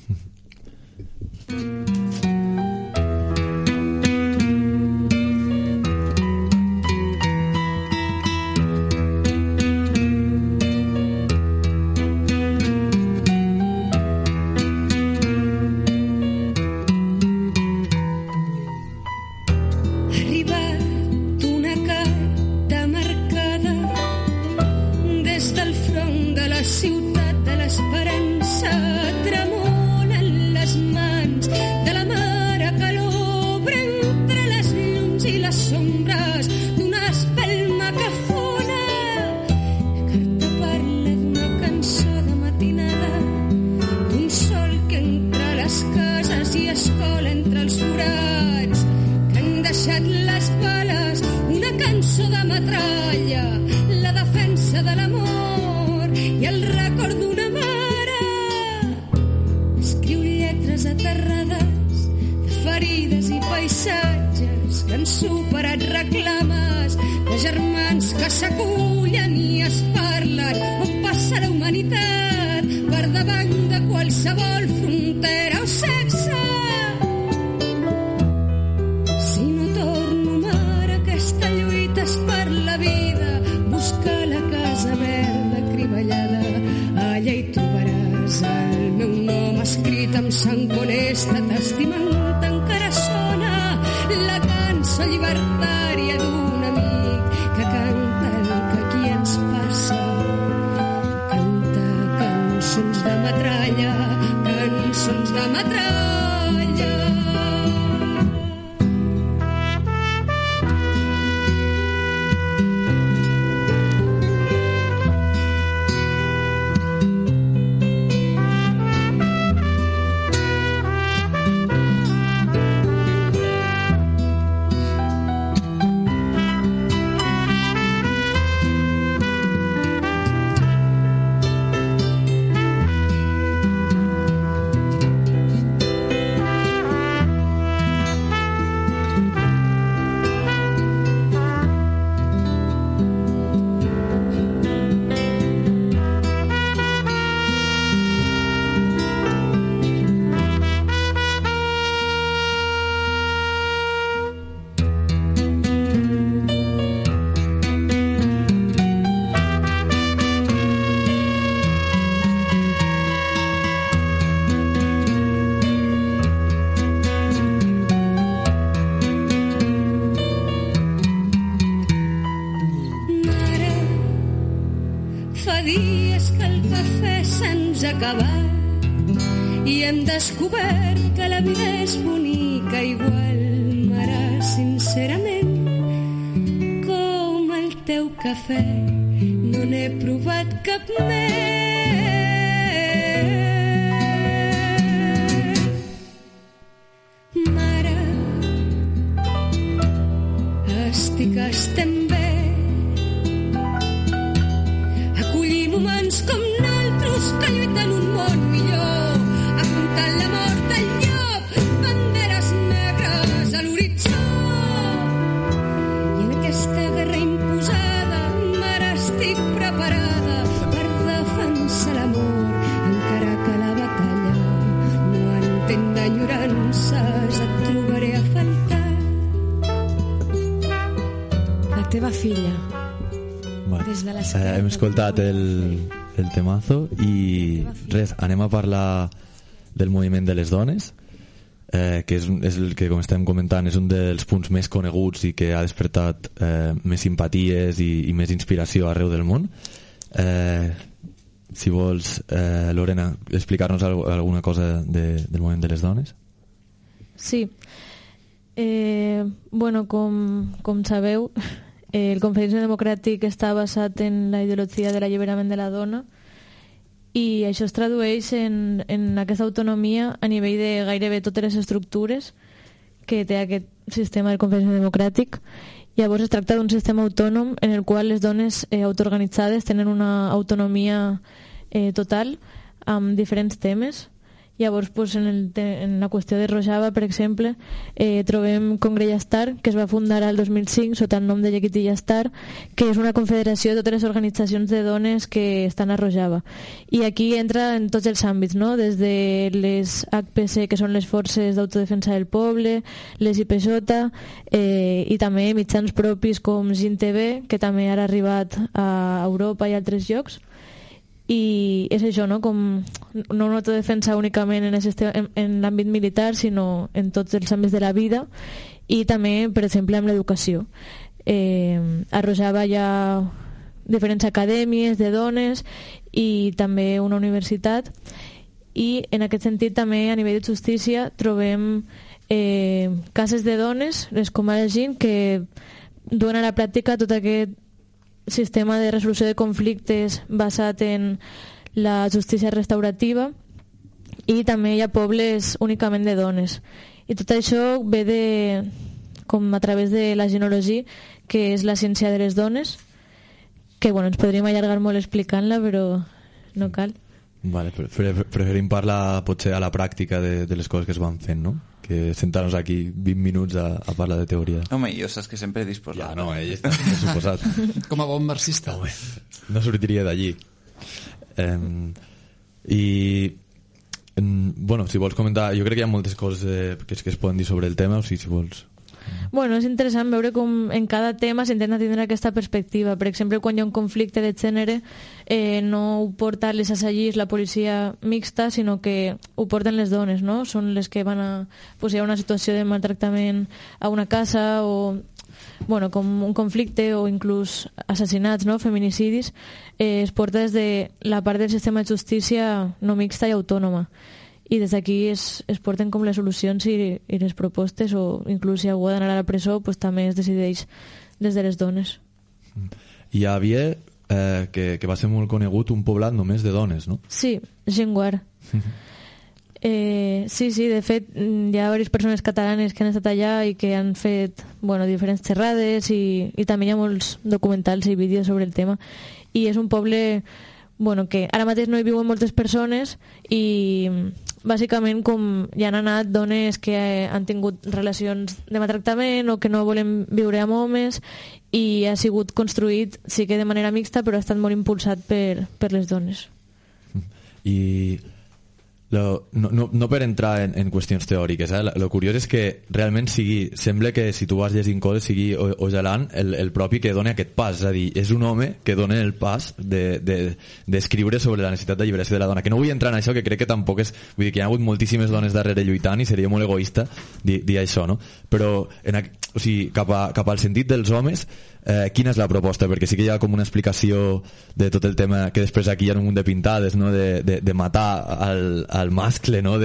I hem descobert que la vida és bonica igual, mare, sincerament, com el teu cafè, no n'he provat cap més. Mare, estem bé, acollim humans com naltros que lluiten un món millor, afrontant la mort del llop, banderes negres a l'horitzó. I en aquesta guerra imposada, mare, estic preparada per defensar l'amor, encara que la batalla no entén d'enyorances, et trobaré a faltar. La teva filla. Hem escoltat el temazo i res, anem a parlar del moviment de les dones. que és el que, com estem comentant, és un dels punts més coneguts i que ha despertat més simpaties i més inspiració arreu del món. Si vols, Lorena, explicar-nos alguna cosa del moviment de les dones. Sí. Bueno, com sabeu, el confederisme democràtic està basat en la ideologia de l'alliberament de la dona, i això es tradueix en aquesta autonomia a nivell de gairebé totes les estructures que té aquest sistema del confederisme democràtic. Llavors es tracta d'un sistema autònom en el qual les dones autoorganitzades tenen una autonomia total amb diferents temes. Llavors, pues, en la qüestió de Rojava, per exemple, trobem Congreya Star, que es va fundar al 2005 sota el nom de Yequitilla Star, que és una confederació de totes les organitzacions de dones que estan a Rojava. I aquí entra en tots els àmbits, no? Des de les HPC, que són les Forces d'Autodefensa del Poble, les IPJ, i també mitjans propis com GIN-TV, que també ha arribat a Europa i a altres llocs. I és això, no? Com no una autodefensa únicament en l'àmbit militar, sinó en tots els àmbits de la vida, i també, per exemple, amb l'educació. A Rojava hi ha diferents acadèmies de dones i també una universitat, i en aquest sentit també a nivell de justícia trobem cases de dones, les comares GIN, que duen a la pràctica tot aquest sistema de resolució de conflictes basat en la justícia restaurativa, i també hi ha pobles únicament de dones, i tot això ve com a través de la ginologia, que és la ciència de les dones, que bueno, ens podríem allargar molt explicant-la, però no cal. Vale, preferim parlar potser a la pràctica de les coses que es van fent, no? Que sentar-nos aquí 20 minuts a parlar de teoria. Home, jo saps que sempre he disposat. Ja, no, ell està suposat. Com a bon marxista. Home, no sortiria d'allí. Bueno, si vols comentar, jo crec que hi ha moltes coses que es poden dir sobre el tema, o sigui, si vols... Bueno, és interessant veure com en cada tema s'intenta tindre aquesta perspectiva. Per exemple, quan hi ha un conflicte de gènere, no ho porta les assagis, la policia mixta, sinó que ho porten les dones, no? Són les que van a... Pues hi ha una situació de maltractament a una casa, o bueno, com un conflicte, o inclús assassinats, no? Feminicidis, es porta des de la part del sistema de justícia no mixta i autònoma. I des d'aquí es porten com les solucions i les propostes, o inclús si algú ha d'anar a la presó, pues també es decideix des de les dones. Hi havia, que va ser molt conegut, un poblat només de dones, no? Sí, Genguar. Sí, de fet hi ha diverses persones catalanes que han estat allà i que han fet, bueno, diferents xerrades, i també hi ha molts documentals i vídeos sobre el tema, i és un poble, bueno, que ara mateix no hi viuen moltes persones, i bàsicament com hi han anat dones que han tingut relacions de maltractament o que no volen viure amb homes, i ha sigut construït, sí que de manera mixta, però ha estat molt impulsat per les dones. I no per entrar en qüestions teòriques, lo curiós és que realment sembla que si tu vas llegint coses sigui Ocalan el propi que dona aquest pas, és a dir, és un home que dona el pas d'escriure sobre la necessitat d'alliberació de la dona, que no vull entrar en això, que crec que tampoc és, vull dir que hi ha hagut moltíssimes dones darrere lluitant i seria molt egoista dir això, no? Però o sigui, cap al sentit dels homes, quina és la proposta? Perquè sí que hi ha com una explicació de tot el tema, que després aquí hi ha un munt de pintades, no? de matar al mascle, no?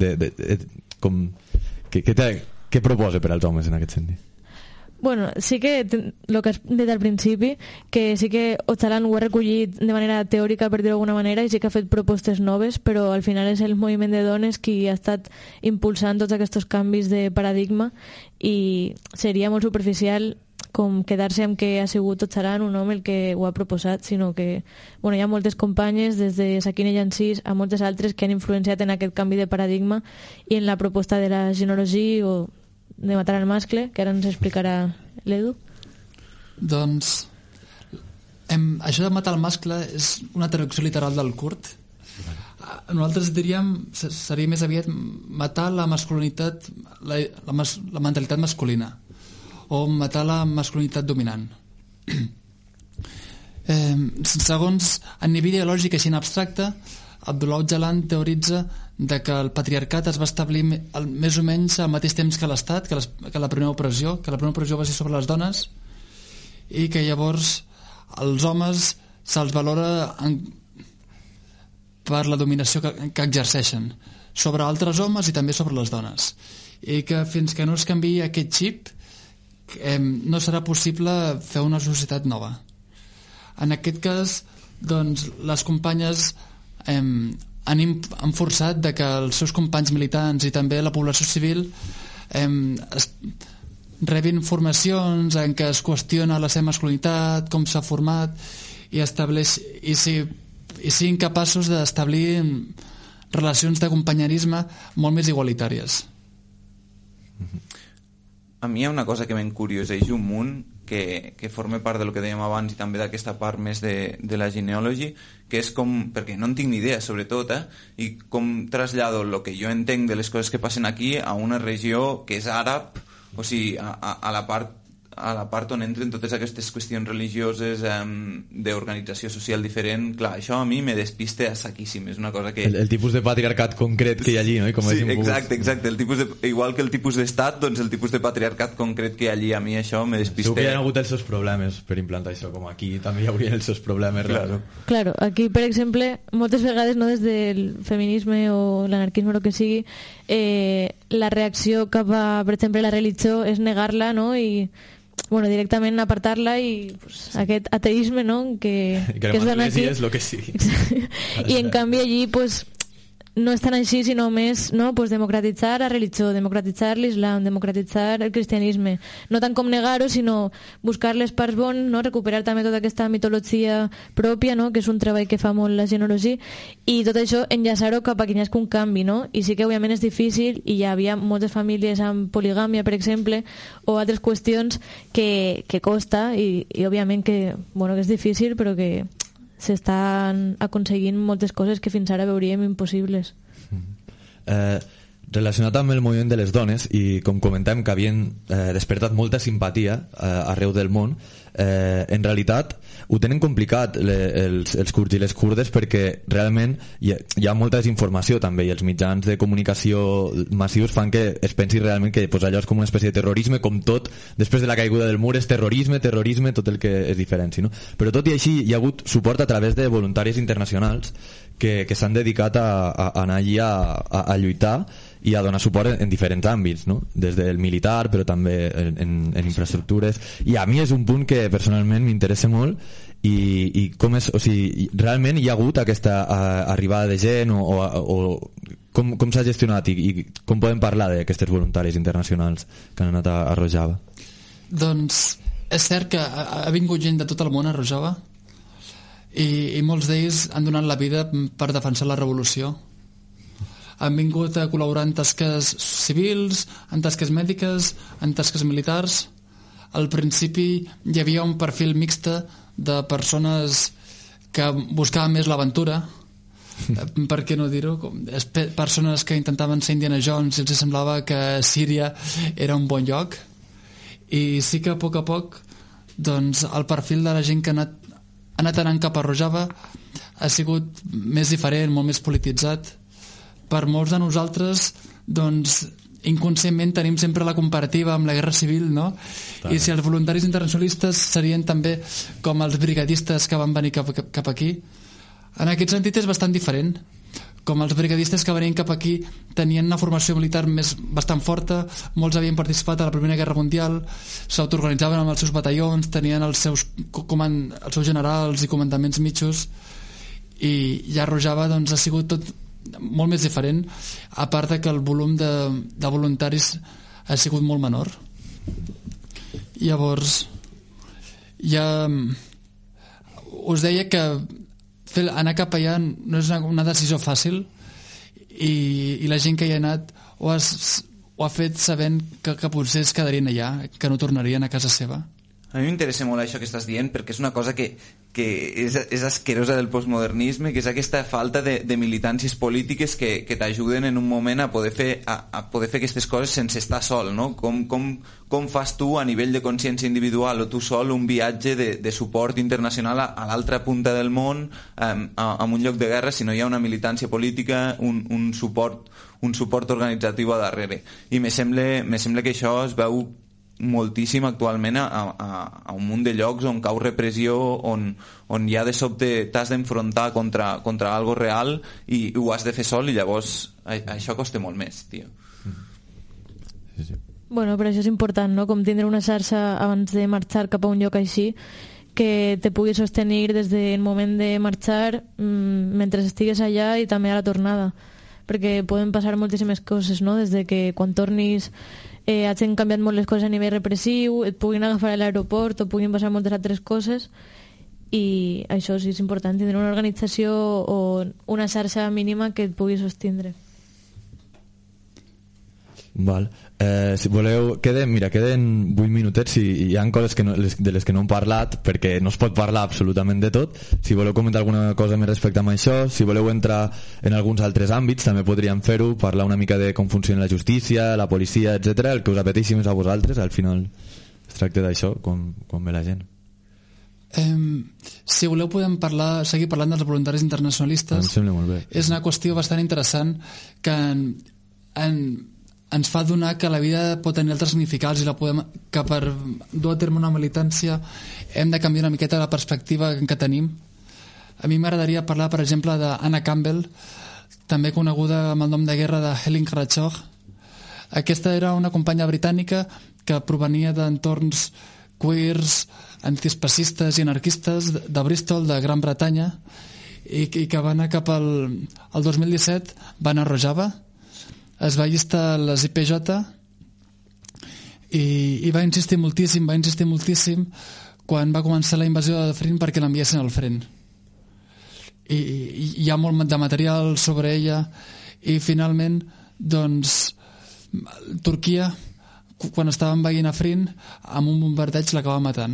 Què proposa per als homes en aquest sentit? Bueno, sí que el que has dit al principi, que sí que Ocalan ho ha recollit de manera teòrica, per dir-ho d'alguna manera, i sí que ha fet propostes noves, però al final és el moviment de dones qui ha estat impulsant tots aquests canvis de paradigma, i seria molt superficial com quedar-se amb que ha sigut Ocalan un home el que ho ha proposat, sinó que bueno, hi ha moltes companyes, des de Sakine Jansís a moltes altres, que han influenciat en aquest canvi de paradigma i en la proposta de la ginologia o de matar al mascle, que ara ens explicarà l'Edu. Doncs això de matar al mascle és una traducció literal del curt. Nosaltres diríem, seria més aviat matar la masculinitat, la mentalitat masculina, o matar la masculinitat dominant. Segons a nivell ideològic així en abstracte, Abdullah Öcalan teoritza de que el patriarcat es va establir més o menys al mateix temps que l'Estat, que la primera opressió, va ser sobre les dones, i que llavors els homes se'ls valora per la dominació que exerceixen sobre altres homes i també sobre les dones, i que fins que no es canviï aquest xip no serà possible fer una societat nova. En aquest cas, doncs, les companyes han forçat de que els seus companys militants i també la població civil rebin formacions en què es qüestiona la seva masculinitat, com s'ha format, i siguin capaços d'establir relacions de companyerisme molt més igualitàries. A mi hi ha una cosa que m'encurioseix un munt, que forma part del que dèiem abans i també d'aquesta part més de la genealogy, que és com, perquè no en tinc ni idea sobretot, i com trasllado el que jo entenc de les coses que passen aquí a una regió que és àrab, o sigui, a la part on entren totes aquestes qüestions religioses d'organització social diferent. Clar, això a mi me despista saquíssim, és una cosa que... El tipus de patriarcat concret que hi ha allí, no? I com sí, exacte, igual que el tipus d'estat, doncs el tipus de patriarcat concret que hi ha allí, a mi això me despista. Segur que hi ha hagut els seus problemes per implantar això, com aquí també hi haurien els seus problemes. Claro, aquí, per exemple, moltes vegades, no, des del feminisme o l'anarquisme o el que sigui, la reacció cap a, per exemple, la religió és negar-la, no? I directament apartar-la, i pues, aquest ateisme, no? que es dona aquí, és el que sigui. I en canvi allí pues, no és tan així, sinó més, no? Pues, democratitzar la religió, democratitzar l'islam, democratitzar el cristianisme, no tant com negar-ho, sinó buscar les parts bones, no? Recuperar també tota aquesta mitologia pròpia, no? Que és un treball que fa molt la genealogia, i tot això enllaçar-ho cap a que hi hagi un canvi, no? I sí que òbviament és difícil, i hi havia moltes famílies amb poligàmia, per exemple, o altres qüestions que costa, i òbviament que és difícil, però que s'estan aconseguint moltes coses que fins ara veuríem impossibles. Relacionat amb el moviment de les dones, i com comentàvem que havien despertat molta simpatia arreu del món, en realitat ho tenen complicat els kurds i les kurdes, perquè realment hi ha molta desinformació també, i els mitjans de comunicació massius fan que es pensi realment que allò és com una espècie de terrorisme, com tot després de la caiguda del mur és terrorisme, tot el que es diferenci, no? Però tot i així hi ha hagut suport a través de voluntaris internacionals que s'han dedicat a anar allí a lluitar i a donar suport en diferents àmbits, no? Des del militar, però també en infraestructures, i a mi és un punt que personalment m'interessa molt, i com és, o sigui, realment hi ha hagut aquesta arribada de gent, o com s'ha gestionat, i com podem parlar d'aquestes voluntaris internacionals que han anat a Rojava? Doncs és cert que ha vingut gent de tot el món a Rojava, i molts d'ells han donat la vida per defensar la revolució. Han vingut a col·laborar en tasques civils, en tasques mèdiques, en tasques militars. Al principi hi havia un perfil mixte de persones que buscaven més l'aventura, per què no dir-ho, persones que intentaven ser Indiana Jones i els semblava que Síria era un bon lloc, i sí que a poc doncs, el perfil de la gent que ha anat anant cap a Rojava ha sigut més diferent, molt més polititzat. Per molts de nosaltres, doncs, inconscientment tenim sempre la comparativa amb la guerra civil, no? I si els voluntaris internacionalistes serien també com els brigadistes que van venir cap aquí, en aquest sentit és bastant diferent. Com els brigadistes que venien cap aquí tenien una formació militar bastant forta, molts havien participat a la Primera Guerra Mundial, s'autoorganitzaven amb els seus batallons, tenien els seus generals i comandaments mitjos, i a Rojava doncs, ha sigut tot molt més diferent, a part que el volum de voluntaris ha sigut molt menor. Llavors us deia que anar cap allà no és una decisió fàcil, i la gent que hi ha anat ho ha fet sabent que potser es quedarien allà, que no tornarien a casa seva. A mi m'interessa molt això que estàs dient, perquè és una cosa que és asquerosa del postmodernisme, que és aquesta falta de militàncies polítiques que t'ajuden en un moment a poder fer aquestes coses sense estar sol, no? Com fas tu a nivell de consciència individual o tu sol un viatge de suport internacional a l'altra punta del món, a un lloc de guerra, si no hi ha una militància política, un suport organitzatiu a darrere. I me sembla que això es veu moltíssim actualment a un munt de llocs on cau repressió, on ja de sobte t'has d'enfrontar contra algo real i ho has de fer sol, i llavors això costa molt més, tio. Sí. Bueno, però això és important, no? Com tindre una xarxa abans de marxar cap a un lloc així que te pugui sostenir des del moment de marxar mentre estigues allà i també a la tornada, perquè poden passar moltíssimes coses, no? Des de que quan tornis hagin canviat molt les coses a nivell repressiu, et puguin agafar a l'aeroport o puguin passar moltes altres coses, i això sí és important, tindre una organització o una xarxa mínima que et pugui sostindre. Val. Si voleu, queden 8 minutets i hi ha coses de les que no hem parlat, perquè no es pot parlar absolutament de tot. Si voleu comentar alguna cosa més respecte a això, si voleu entrar en alguns altres àmbits també podríem fer-ho, parlar una mica de com funciona la justícia, la policia, etc. El que us apeteixi més a vosaltres, al final es tracta d'això, com ve la gent. Si voleu podem seguir parlant dels voluntaris internacionalistes. Em sembla molt bé. És una qüestió bastant interessant que ens fa donar que la vida pot tenir altres significats i que per dur a terme una militància hem de canviar una miqueta la perspectiva que tenim. A mi m'agradaria parlar, per exemple, d'Anna Campbell, també coneguda amb el nom de guerra de Helen Karachoh. Aquesta era una companya britànica que provenia d'entorns queers, antiespacistes i anarquistes de Bristol, de Gran Bretanya, i que va anar cap al 2017, va anar a Rojava, es va allistar a les IPJ i va insistir moltíssim quan va començar la invasió de Afrin perquè l'enviessin al front. I hi ha molt de material sobre ella, i finalment doncs Turquia, quan estava envaint Afrin, amb un bombardeig l'acaba matant.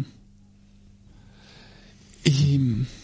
I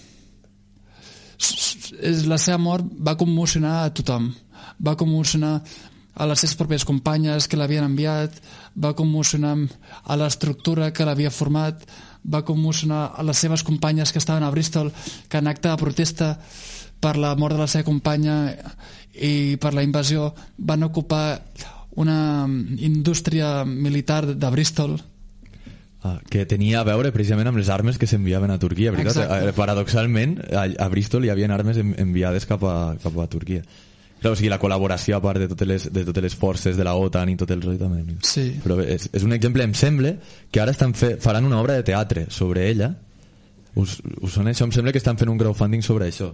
la seva mort va commocionar a tothom, va commocionar a les seves pròpies companyes que l'havien enviat, va commocionar a l'estructura que l'havia format, va commocionar a les seves companyes que estaven a Bristol, que en acte de protesta per la mort de la seva companya i per la invasió van ocupar una indústria militar de Bristol que tenia a veure precisament amb les armes que s'enviaven a Turquia, veritat? Paradoxalment a Bristol hi havia armes enviades cap a Turquia. Clar, o sigui, la col·laboració a part de totes les forces de la OTAN i tot el rotllo també. Sí. Però és un exemple, em sembla que ara faran una obra de teatre sobre ella. Us sona això? Em sembla que estan fent un crowdfunding sobre això.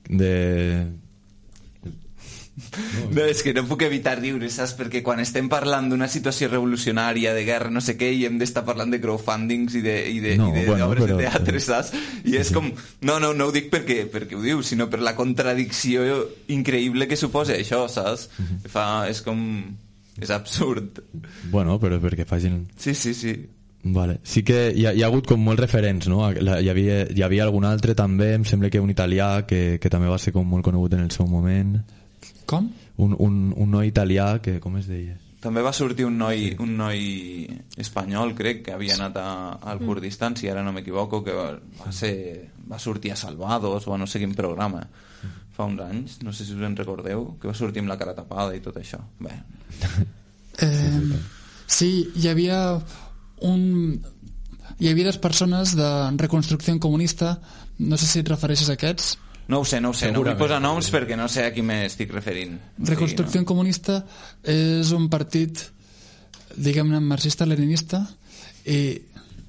No, és que no puc evitar riure, saps? Perquè quan estem parlant d'una situació revolucionària, de guerra, no sé què, i hem d'estar parlant de crowdfundings i d'obres de teatre, saps? I és com... No ho dic perquè ho diu, sinó per la contradicció increïble que suposa això, saps? És com... És absurd. Bueno, però perquè facin... Sí. Vale. Sí que hi ha hagut com molts referents, no? Hi havia algun altre també, em sembla que un italià que també va ser com molt conegut en el seu moment. Com? Un noi italià que... Com es deia? També va sortir un noi espanyol, crec, que havia anat al Kurdistan, si ara no m'equivoco, que va sortir a Salvados o a no sé quin programa fa uns anys, no sé si us en recordeu, que va sortir amb la cara tapada i tot això. Bé. Sí, hi havia les persones de Reconstrucció Comunista, no sé si et refereixes a aquests. No ho sé, no vull posar noms perquè no sé a qui m'estic referint. Reconstrucció Comunista és un partit, diguem-ne, marxista-leninista, i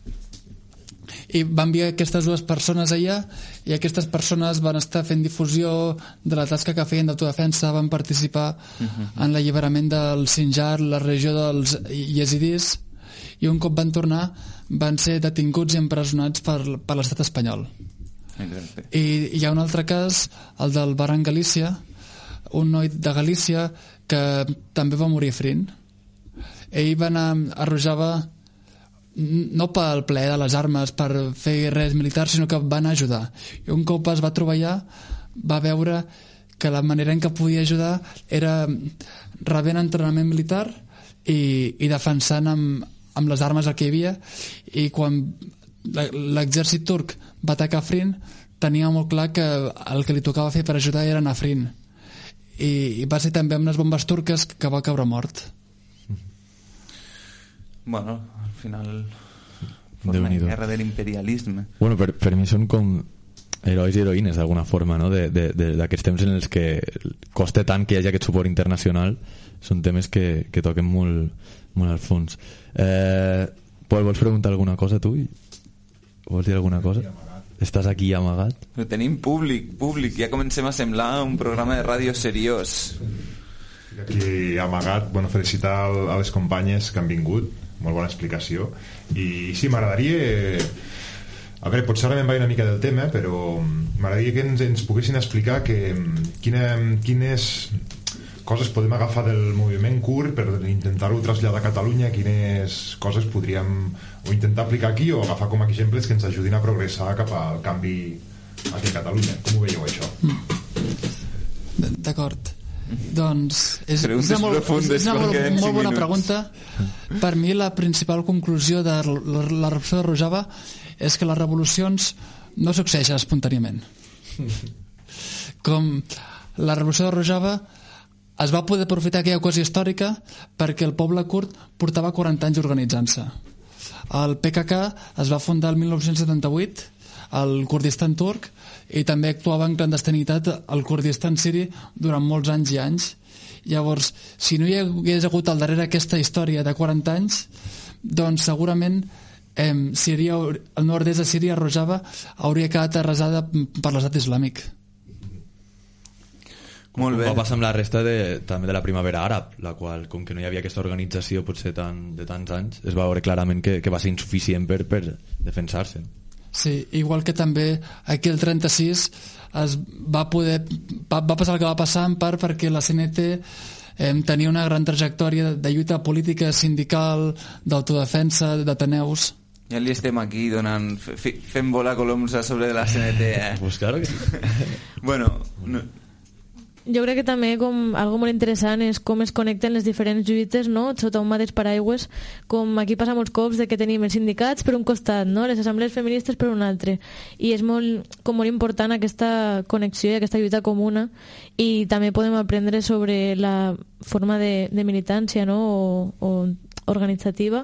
van enviar aquestes dues persones allà, i aquestes persones van estar fent difusió de la tasca que feien d'autodefensa, van participar en l'alliberament del Sinjar, la regió dels yazidis, i un cop van tornar van ser detinguts i empresonats per l'estat espanyol. Exacte. I hi ha un altre cas, el del Baran Galícia, un noi de Galícia que també va morir a Afrin. Ell va anar a Rojava no pel plaer de les armes, per fer res militar, sinó que va anar a ajudar. I un cop es va trobar allà, va veure que la manera en què podia ajudar era rebent entrenament militar i defensant amb les armes el que hi havia, i quan l'exèrcit turc va atacar Afrin tenia molt clar que el que li tocava fer per ajudar era anar a Afrin, i va ser també amb unes bombes turques que va caure mort. Bueno, al final forma de guerra de l'imperialisme. Bueno, per mi són com herois i heroïnes d'alguna forma, no? D'aquests temps en els que costa tant que hi hagi aquest suport internacional. Són temes que toquen molt, molt al fons. Pol, vols preguntar alguna cosa tu? Vols dir alguna cosa? Estàs aquí amagat? Però tenim públic, ja comencem a semblar un programa de ràdio seriós. Aquí amagat, bueno, felicitar a les companyes que han vingut, molt bona explicació, i sí, m'agradaria, a veure, potser ara me'n vaig una mica del tema, però m'agradaria que ens poguessin explicar quines coses podem agafar del moviment kurd per intentar-ho traslladar a Catalunya, quines coses podríem o intentar aplicar aquí o agafar com a exemples que ens ajudin a progressar cap al canvi aquí a Catalunya. Com ho veieu, això? D'acord. Doncs és una molt bona pregunta. Per mi la principal conclusió de la revolució de Rojava és que les revolucions no succeeixen espontàniament. Com la revolució de Rojava es va poder aprofitar aquella ocasió històrica perquè el poble kurd portava 40 anys organitzant-se. El PKK es va fundar el 1978 al Kurdistan turc i també actuava en clandestinitat al Kurdistan siri durant molts anys i anys. Llavors, si no hi hagués hagut al darrere aquesta història de 40 anys, doncs segurament Síria, el nord-est de Síria, Rojava, hauria quedat arrasada per l'estat islàmic. Molt bé. Va passar amb la resta també de la primavera àrab, la qual, com que no hi havia aquesta organització potser de tants anys, es va veure clarament que va ser insuficient per defensar-se. Sí, igual que també aquí el 36 va passar el que va passar en part perquè la CNT tenia una gran trajectòria de lluita política, sindical, d'autodefensa, d'ateneus. Ja li estem aquí fent volar coloms a sobre de la CNT, Pues claro que sí. Bueno, Jo crec que també algo molt interessant és com es connecten les diferents lluites, no?, sota un mateix paraigües, com aquí passa molts cops de que tenim els sindicats per un costat, no?, les assemblees feministes per un altre, i és molt important aquesta connexió i aquesta lluita comuna, i també podem aprendre sobre la forma de militància, no?, o organitzativa,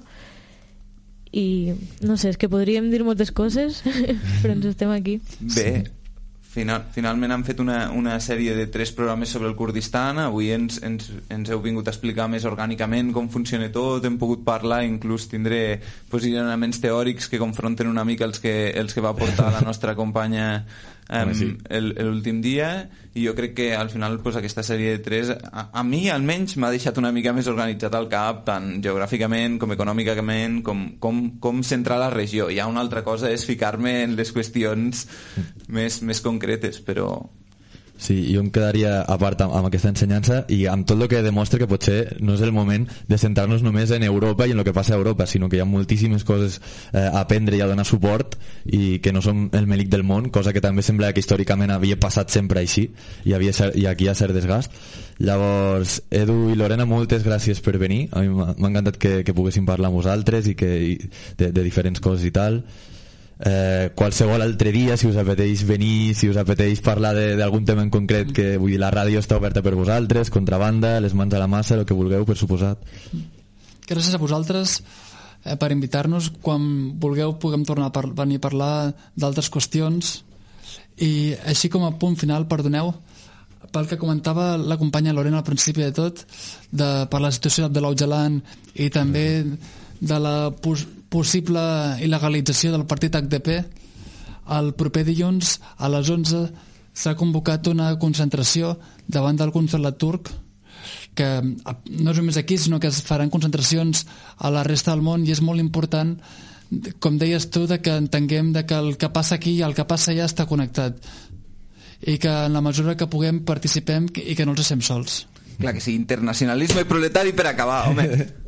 i no sé, és que podríem dir moltes coses però ens estem aquí. Bé, finalment han fet una sèrie de 3 programes sobre el Kurdistan. Avui ens heu vingut a explicar més orgànicament com funciona tot, hem pogut parlar, inclús tindré posicionaments teòrics que confronten una mica els que va portar la nostra companya l'últim dia, i jo crec que al final aquesta sèrie de 3 a mi almenys m'ha deixat una mica més organitzat al cap, tant geogràficament com econòmicament, com centrar la regió. Ja una altra cosa és ficar-me en les qüestions més concretes, però... Sí, jo em quedaria a part amb aquesta ensenyança i amb tot el que demostra que potser no és el moment de centrar-nos només en Europa i en el que passa a Europa, sinó que hi ha moltíssimes coses a aprendre i a donar suport, i que no som el melic del món, cosa que també sembla que històricament havia passat sempre així, i aquí hi ha cert desgast. Llavors, Edu i Lorena, moltes gràcies per venir. A mi m'ha encantat que poguéssim parlar amb vosaltres i de diferents coses i tal. Qualsevol altre dia, si us apeteix venir, si us apeteix parlar d'algun tema en concret, que vull dir, la ràdio està oberta per vosaltres, contrabanda, les mans a la massa, el que vulgueu, per suposat. Gràcies a vosaltres per invitar-nos. Quan vulgueu podem tornar a venir a parlar d'altres qüestions. I així com a punt final, perdoneu pel que comentava la companya Lorena al principi de tot, per la situació d'Abdullah Öcalan i també de la possible il·legalització del partit HDP. El proper dilluns a les 11 s'ha convocat una concentració davant del consolat turc, que no és només aquí, sinó que es faran concentracions a la resta del món, i és molt important, com deies tu, que entenguem que el que passa aquí i el que passa allà està connectat, i que en la mesura que puguem participem i que no els deixem sols. Clar que sí, internacionalisme proletari per acabar, home.